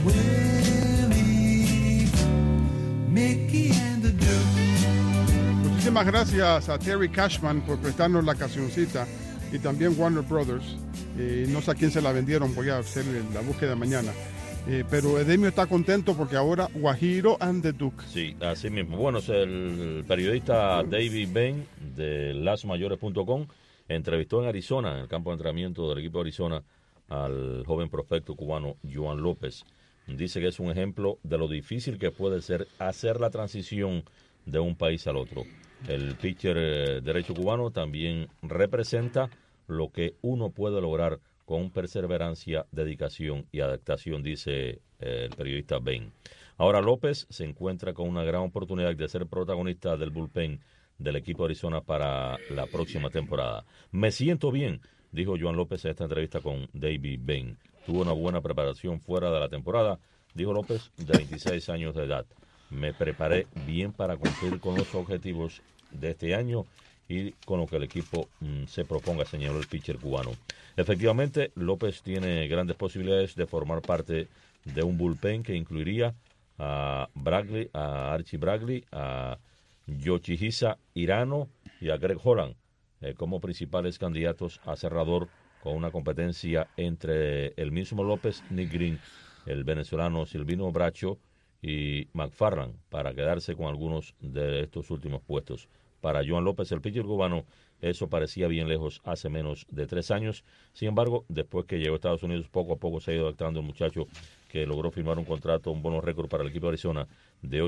Willie, Mickey and the Duke. Muchísimas gracias a Terry Cashman por prestarnos la cancioncita y también Warner Brothers. No sé a quién se la vendieron, voy a hacer la búsqueda mañana. Pero Edemio está contento porque ahora Guajiro and the Duke. Sí, así mismo. Bueno, el periodista David Bain de lasmayores.com entrevistó en Arizona, en el campo de entrenamiento del equipo de Arizona, al joven prospecto cubano Joan López. Dice que es un ejemplo de lo difícil que puede ser hacer la transición de un país al otro. El pitcher derecho cubano también representa lo que uno puede lograr con perseverancia, dedicación y adaptación, dice el periodista Bain. Ahora López se encuentra con una gran oportunidad de ser protagonista del bullpen del equipo de Arizona para la próxima temporada. Me siento bien, dijo Joan López en esta entrevista con David Bain. Tuvo una buena preparación fuera de la temporada, dijo López, de 26 años de edad. Me preparé bien para cumplir con los objetivos de este año y con lo que el equipo se proponga, señaló el pitcher cubano. Efectivamente, López tiene grandes posibilidades de formar parte de un bullpen que incluiría a Archie Bradley, a Yoshihisa Hirano y a Greg Holland como principales candidatos a cerrador, con una competencia entre el mismo López, Nick Green, el venezolano Silvino Bracho y McFarland para quedarse con algunos de estos últimos puestos. Para Joan López, el pitcher cubano, eso parecía bien lejos hace menos de 3 años. Sin embargo, después que llegó a Estados Unidos, poco a poco se ha ido adaptando el muchacho, que logró firmar un contrato, un bono récord para el equipo de Arizona de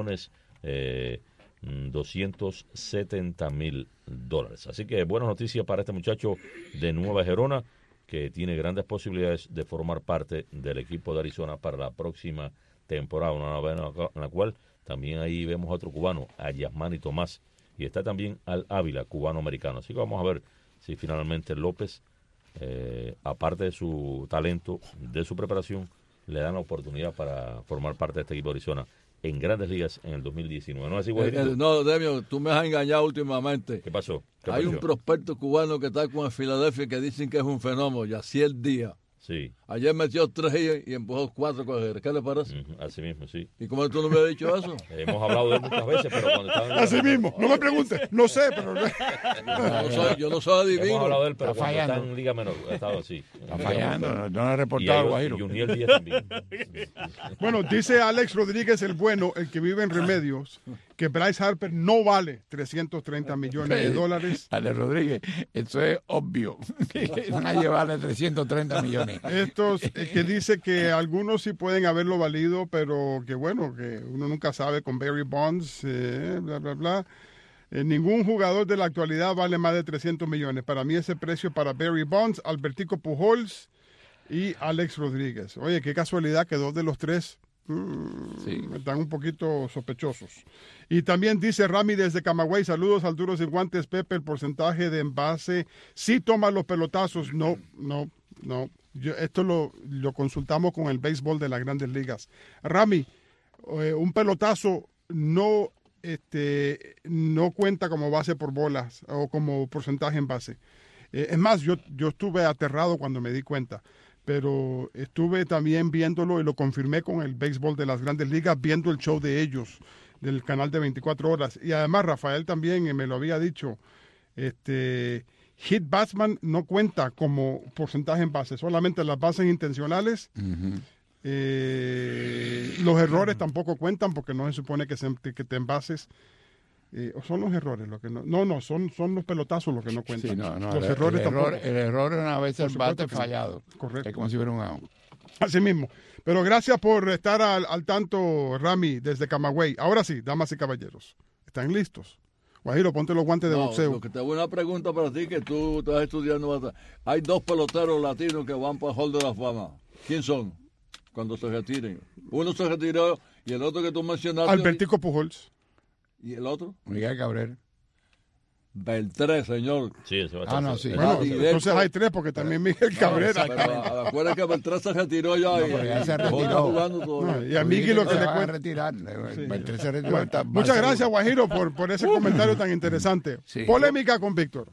$8,270,000. Así que buenas noticias para este muchacho de Nueva Gerona, que tiene grandes posibilidades de formar parte del equipo de Arizona para la próxima temporada, una novena en la cual también ahí vemos a otro cubano, a Yasmani Tomás, y está también Al Ávila, cubano-americano. Así que vamos a ver si finalmente López, aparte de su talento, de su preparación, le dan la oportunidad para formar parte de este equipo de Arizona en Grandes Ligas en el 2019. ¿No es así, Guajirito? No, Demio, tú me has engañado últimamente. ¿Qué pasó? Hay un prospecto cubano que está con el Filadelfia que dicen que es un fenómeno, Yaciel Díaz. Sí. Ayer metió 3 y empujó 4 carreras. ¿Qué le parece? Así mismo, sí. ¿Y cómo tú no me has dicho eso? Hemos hablado de él muchas veces, pero cuando estaba... Así mismo, no me preguntes, no sé, pero... yo no soy adivino. Hemos hablado de él, pero Está cuando está fallando. en Liga Menor, ha estado así. Está fallando, no he reportado al Guajiro. Y Uniel Díaz también. Bueno, dice Alex Rodríguez el bueno, el que vive en Remedios, que Bryce Harper no vale 330 millones de dólares. Alex Rodríguez, eso es obvio. Nadie vale 330 millones. Estos que dice que algunos sí pueden haberlo valido, pero que bueno, que uno nunca sabe con Barry Bonds, bla, bla, bla. Ningún jugador de la actualidad vale más de 300 millones. Para mí ese precio para Barry Bonds, Albertico Pujols y Alex Rodríguez. Oye, qué casualidad que 2 de los 3 están un poquito sospechosos. Y también dice Rami desde Camagüey, saludos al Duros y Guantes, Pepe, el porcentaje de envase, sí toma los pelotazos, no. Esto lo consultamos con el béisbol de las Grandes Ligas. Rami, un pelotazo no cuenta como base por bolas o como porcentaje en base. Es más, yo estuve aterrado cuando me di cuenta, pero estuve también viéndolo y lo confirmé con el béisbol de las Grandes Ligas, viendo el show de ellos, del canal de 24 horas. Y además Rafael también me lo había dicho, hit batsman no cuenta como porcentaje en base, solamente las bases intencionales. Los errores tampoco cuentan porque no se supone que te envases. ¿O son los errores lo que no? Son los pelotazos los que no cuentan. Sí, los errores tampoco. El error es una vez el bate fallado. Correcto. Es como si fuera un out. Así mismo. Pero gracias por estar al tanto, Rami, desde Camagüey. Ahora sí, damas y caballeros, ¿están listos? Guajiro, ponte los guantes de boxeo. Lo que tengo una pregunta para ti que tú estás estudiando. Hay 2 peloteros latinos que van para el Hall de la Fama. ¿Quién son? Cuando se retiren. Uno se retiró y el otro que tú mencionaste. Albertico Pujols. ¿Y el otro? Miguel Cabrera. Beltré, señor. Sí, ese va a Ah, estar. no, sí. Bueno, entonces hay 3 porque también Miguel Cabrera. Pero acuérdate que Beltré se retiró ya. Pero ya se retiró. Jugando Y a Miguel lo que le va a cuenta. retirar. Sí. Beltré se retiró. Bueno, muchas gracias, Guajiro, por ese comentario tan interesante. Sí. Polémica con Víctor.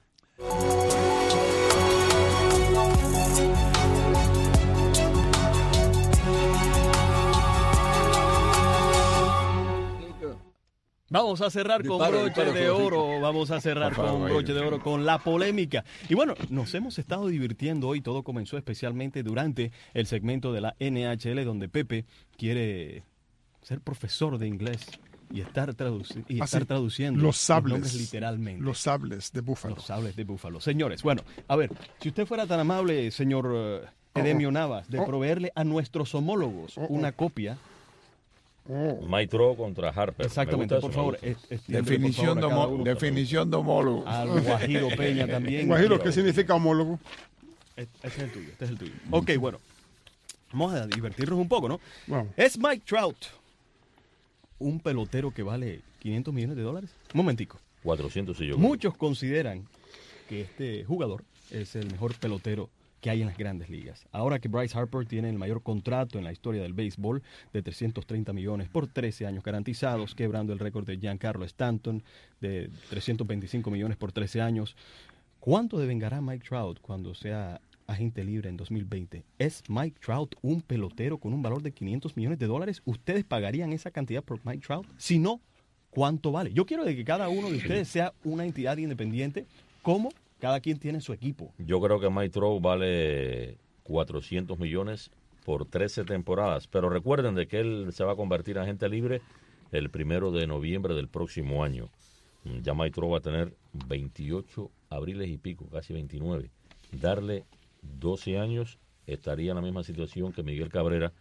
Vamos a cerrar con broche de oro, vamos a cerrar con broche de oro con la polémica. Y bueno, nos hemos estado divirtiendo hoy, todo comenzó especialmente durante el segmento de la NHL donde Pepe quiere ser profesor de inglés y estar traduciendo los sables, nombres literalmente. Los sables de Búfalo. Los sables de Búfalo. Señores, bueno, a ver, si usted fuera tan amable, señor Edemio Navas, de proveerle a nuestros homólogos una copia. Mike Trout contra Harper. Exactamente, por favor. Definición de homólogo. Al Guajiro Peña también. Guajiro, ¿qué significa homólogo? Este es el tuyo, este es el tuyo. Ok, bueno. Vamos a divertirnos un poco, ¿no? Wow. ¿Es Mike Trout un pelotero que vale $500 millones? Un momentico. 400 y yo. Muchos consideran que este jugador es el mejor pelotero que hay en las Grandes Ligas. Ahora que Bryce Harper tiene el mayor contrato en la historia del béisbol de 330 millones por 13 años garantizados, quebrando el récord de Giancarlo Stanton de 325 millones por 13 años. ¿Cuánto devengará Mike Trout cuando sea agente libre en 2020? ¿Es Mike Trout un pelotero con un valor de $500 millones? ¿Ustedes pagarían esa cantidad por Mike Trout? Si no, ¿cuánto vale? Yo quiero de que cada uno de ustedes sea una entidad independiente, como cada quien tiene su equipo. Yo creo que Mike Trout vale 400 millones por 13 temporadas, pero recuerden de que él se va a convertir en agente libre el 1 de noviembre del próximo año. Ya Mike Trout va a tener 28 abriles y pico, casi 29. Darle 12 años estaría en la misma situación que Miguel Cabrera.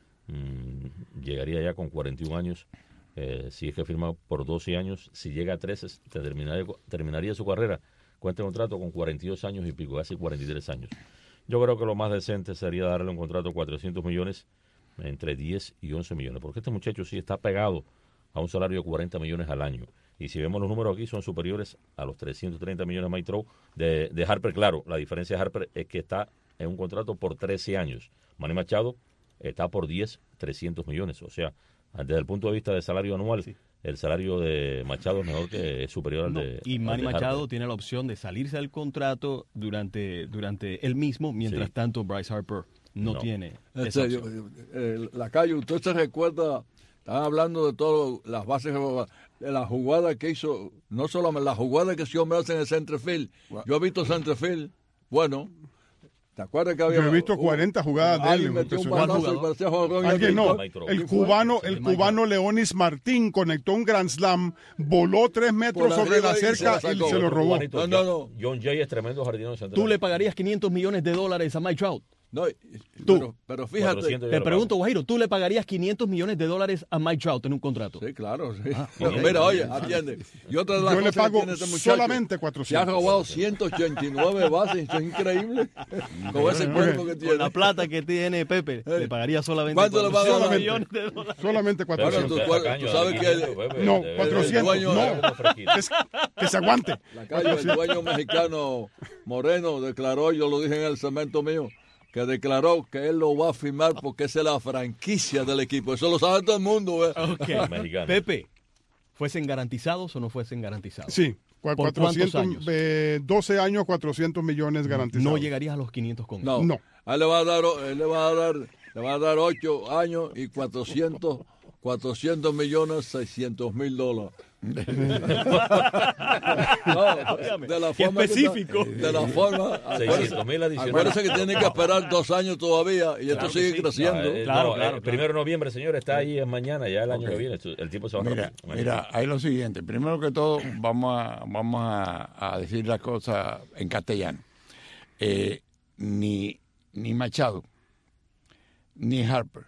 Llegaría ya con 41 años. Si es que firma por 12 años, si llega a 13, terminaría su carrera. Cuenta un contrato con 42 años y pico, casi 43 años. Yo creo que lo más decente sería darle un contrato de 400 millones, entre 10 y 11 millones, porque este muchacho sí está pegado a un salario de 40 millones al año. Y si vemos los números aquí, son superiores a los 330 millones de Mike Trout de Harper. Claro, la diferencia de Harper es que está en un contrato por 13 años. Manny Machado está por 300 millones. O sea, desde el punto de vista de salario anual, sí, el salario de Machado es mejor que es superior al de Y Manny al de Machado Harper. tiene la opción de salirse del contrato durante el mismo, mientras Sí. tanto Bryce Harper no tiene En esa serio, opción. Lacayo, ¿usted se recuerda? Estaban hablando de todas las bases, de la jugada que hizo, no solamente la jugada que ese hombre hace en el centerfield. Yo he visto centerfield, bueno, ¿te acuerdas que había? Yo he visto 40 jugadas de él. Metió un balazo y parecía jonrón. Alguien no. El cubano Leonis Martín conectó un Grand Slam, voló 3 metros sobre la cerca y se lo robó. No. John Jay es tremendo jardinero central. ¿Tú le pagarías $500 millones a Mike Trout? No, tú. Pero fíjate. Te pregunto, Guajiro, ¿tú le pagarías $500 millones a Mike Trout en un contrato? Sí, claro. Sí. Mira, oye, atiende. Y otra de las yo le cosas pago que tiene este muchacho, solamente 400. Se ha robado 189 bases, eso es increíble. Con ese cuerpo que tiene. Con la plata que tiene Pepe, le pagaría solamente ¿cuánto le va a dar? millones de dólares. Solamente 400. Bueno, tú sabes que no, 400, que se aguante. El dueño mexicano Moreno declaró, yo lo dije en el segmento mío, que declaró que él lo va a firmar porque esa es la franquicia del equipo. Eso lo sabe todo el mundo. Okay. Pepe, ¿fuesen garantizados o no fuesen garantizados? Sí. ¿Por cuántos años? 12 años, 400 millones garantizados. No llegarías a los 500 con él. No. A él le va a dar 8 años y 400 millones, $600,000. No, de la forma específico. De la forma. 600,000 adicionales. Parece que tienen que esperar 2 años todavía y esto sigue creciendo. Claro. Primero de noviembre, señor, está ahí es mañana, ya el año que viene. El tipo se va a Mira, ahí lo siguiente. Primero que todo, vamos a decir las cosas en castellano. Ni Machado, ni Harper,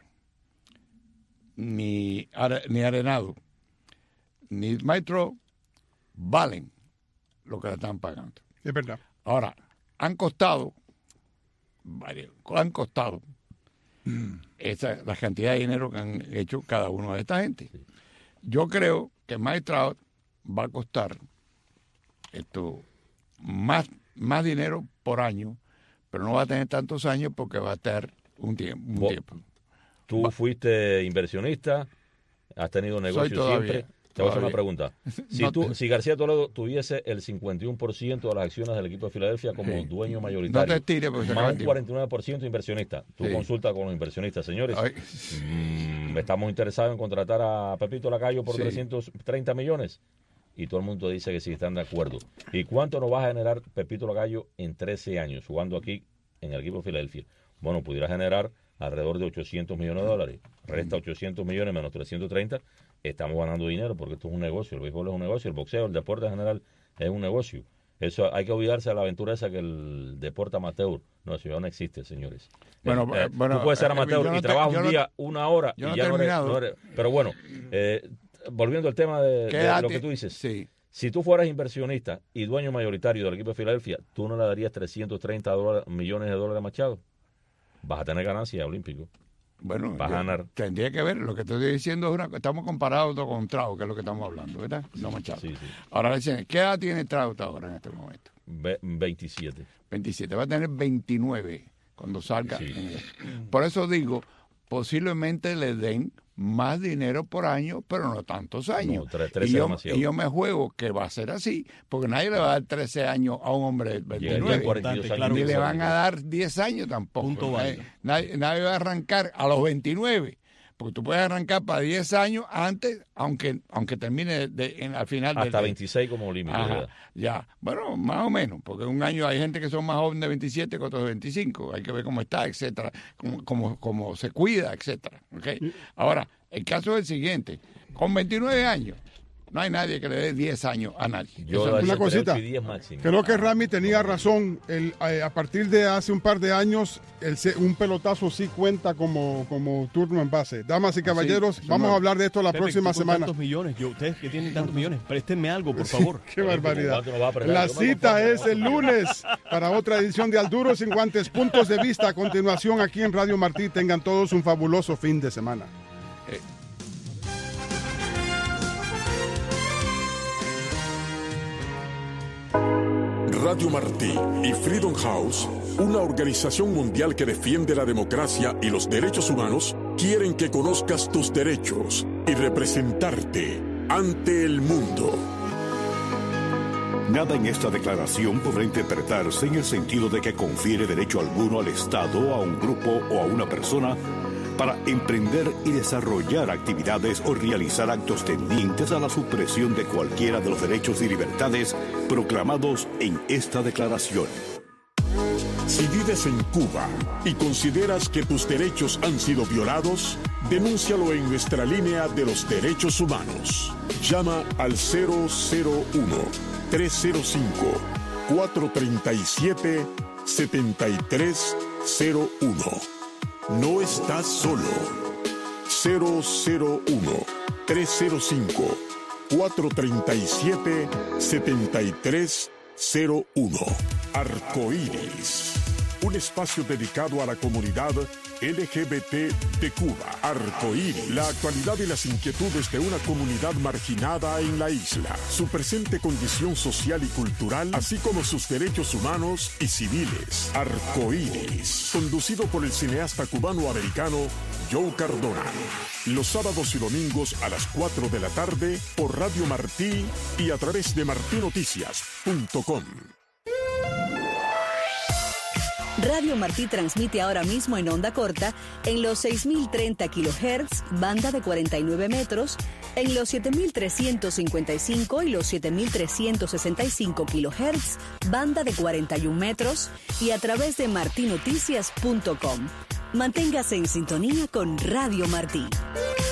ni Arenado, ni Maestro valen lo que le están pagando. Es verdad. Ahora, han costado la cantidad de dinero que han hecho cada uno de esta gente. Yo creo que Maestro va a costar más dinero por año, pero no va a tener tantos años porque va a estar un tiempo. Tú fuiste inversionista, has tenido negocios siempre. Te voy a hacer una pregunta. Si García Toledo tuviese el 51% de las acciones del equipo de Filadelfia como dueño mayoritario, no te tires porque más un 49% inversionista, tú consultas con los inversionistas. Señores, estamos interesados en contratar a Pepito Lacayo por 330 millones. Y todo el mundo dice que sí están de acuerdo. ¿Y cuánto nos va a generar Pepito Lacayo en 13 años jugando aquí en el equipo de Filadelfia? Bueno, pudiera generar alrededor de $800 millones. Resta 800 millones menos 330. Estamos ganando dinero porque esto es un negocio. El béisbol es un negocio, el boxeo, el deporte en general es un negocio. Eso hay que olvidarse de la aventura esa que el deporte amateur. No, eso ya no existe, señores. Bueno, tú puedes ser amateur y trabajas un día, una hora y ya no eres. Pero bueno, volviendo al tema de lo que tú dices. Sí. Si tú fueras inversionista y dueño mayoritario del equipo de Filadelfia, ¿tú no le darías 330 millones de dólares a Machado? Vas a tener ganancia olímpico. Bueno, vas a ganar. Tendría que ver. Lo que estoy diciendo es estamos comparados con Trout, que es lo que estamos hablando, ¿verdad? No Machado. Sí. Ahora, ¿qué edad tiene Trout ahora en este momento? 27. 27. Va a tener 29 cuando salga. Sí. Por eso digo, posiblemente le den más dinero por año, pero no tantos años. No, y yo me juego que va a ser así, porque nadie le va a dar 13 años a un hombre de 29, ni le van a dar 10 años tampoco. Nadie va a arrancar a los 29, porque tú puedes arrancar para 10 años antes, aunque termine al final. Hasta 26 como límite. Ya, bueno, más o menos, porque un año hay gente que son más jóvenes de 27 que otros de 25, hay que ver cómo está, etcétera, cómo se cuida, etcétera. ¿Okay? Ahora, el caso es el siguiente, con 29 años, no hay nadie que le dé 10 años a nadie. Una cosita, creo que Rami tenía razón. A partir de hace un par de años, un pelotazo sí cuenta como turno en base. Damas y caballeros, vamos a hablar de esto la próxima semana. ¿Tantos millones? Ustedes que tienen tantos millones, préstenme algo, por favor. Qué barbaridad. La cita es el lunes para otra edición de Al Duro Sin Guantes. Puntos de vista a continuación aquí en Radio Martí. Tengan todos un fabuloso fin de semana. Radio Martí y Freedom House, una organización mundial que defiende la democracia y los derechos humanos, quieren que conozcas tus derechos y representarte ante el mundo. Nada en esta declaración podrá interpretarse en el sentido de que confiere derecho alguno al Estado, a un grupo o a una persona para emprender y desarrollar actividades o realizar actos tendientes a la supresión de cualquiera de los derechos y libertades proclamados en esta declaración. Si vives en Cuba y consideras que tus derechos han sido violados, denúncialo en nuestra línea de los derechos humanos. Llama al 001-305-437-7301. No estás solo. 001-305-437-7301. Arcoíris, un espacio dedicado a la comunidad LGBT de Cuba. Arcoíris, la actualidad y las inquietudes de una comunidad marginada en la isla, su presente condición social y cultural, así como sus derechos humanos y civiles. Arcoíris, conducido por el cineasta cubano-americano Joe Cardona. Los sábados y domingos a las 4 de la tarde por Radio Martí y a través de martinoticias.com. Radio Martí transmite ahora mismo en onda corta en los 6.030 kHz, banda de 49 metros, en los 7.355 y los 7.365 kHz, banda de 41 metros, y a través de martinoticias.com. Manténgase en sintonía con Radio Martí.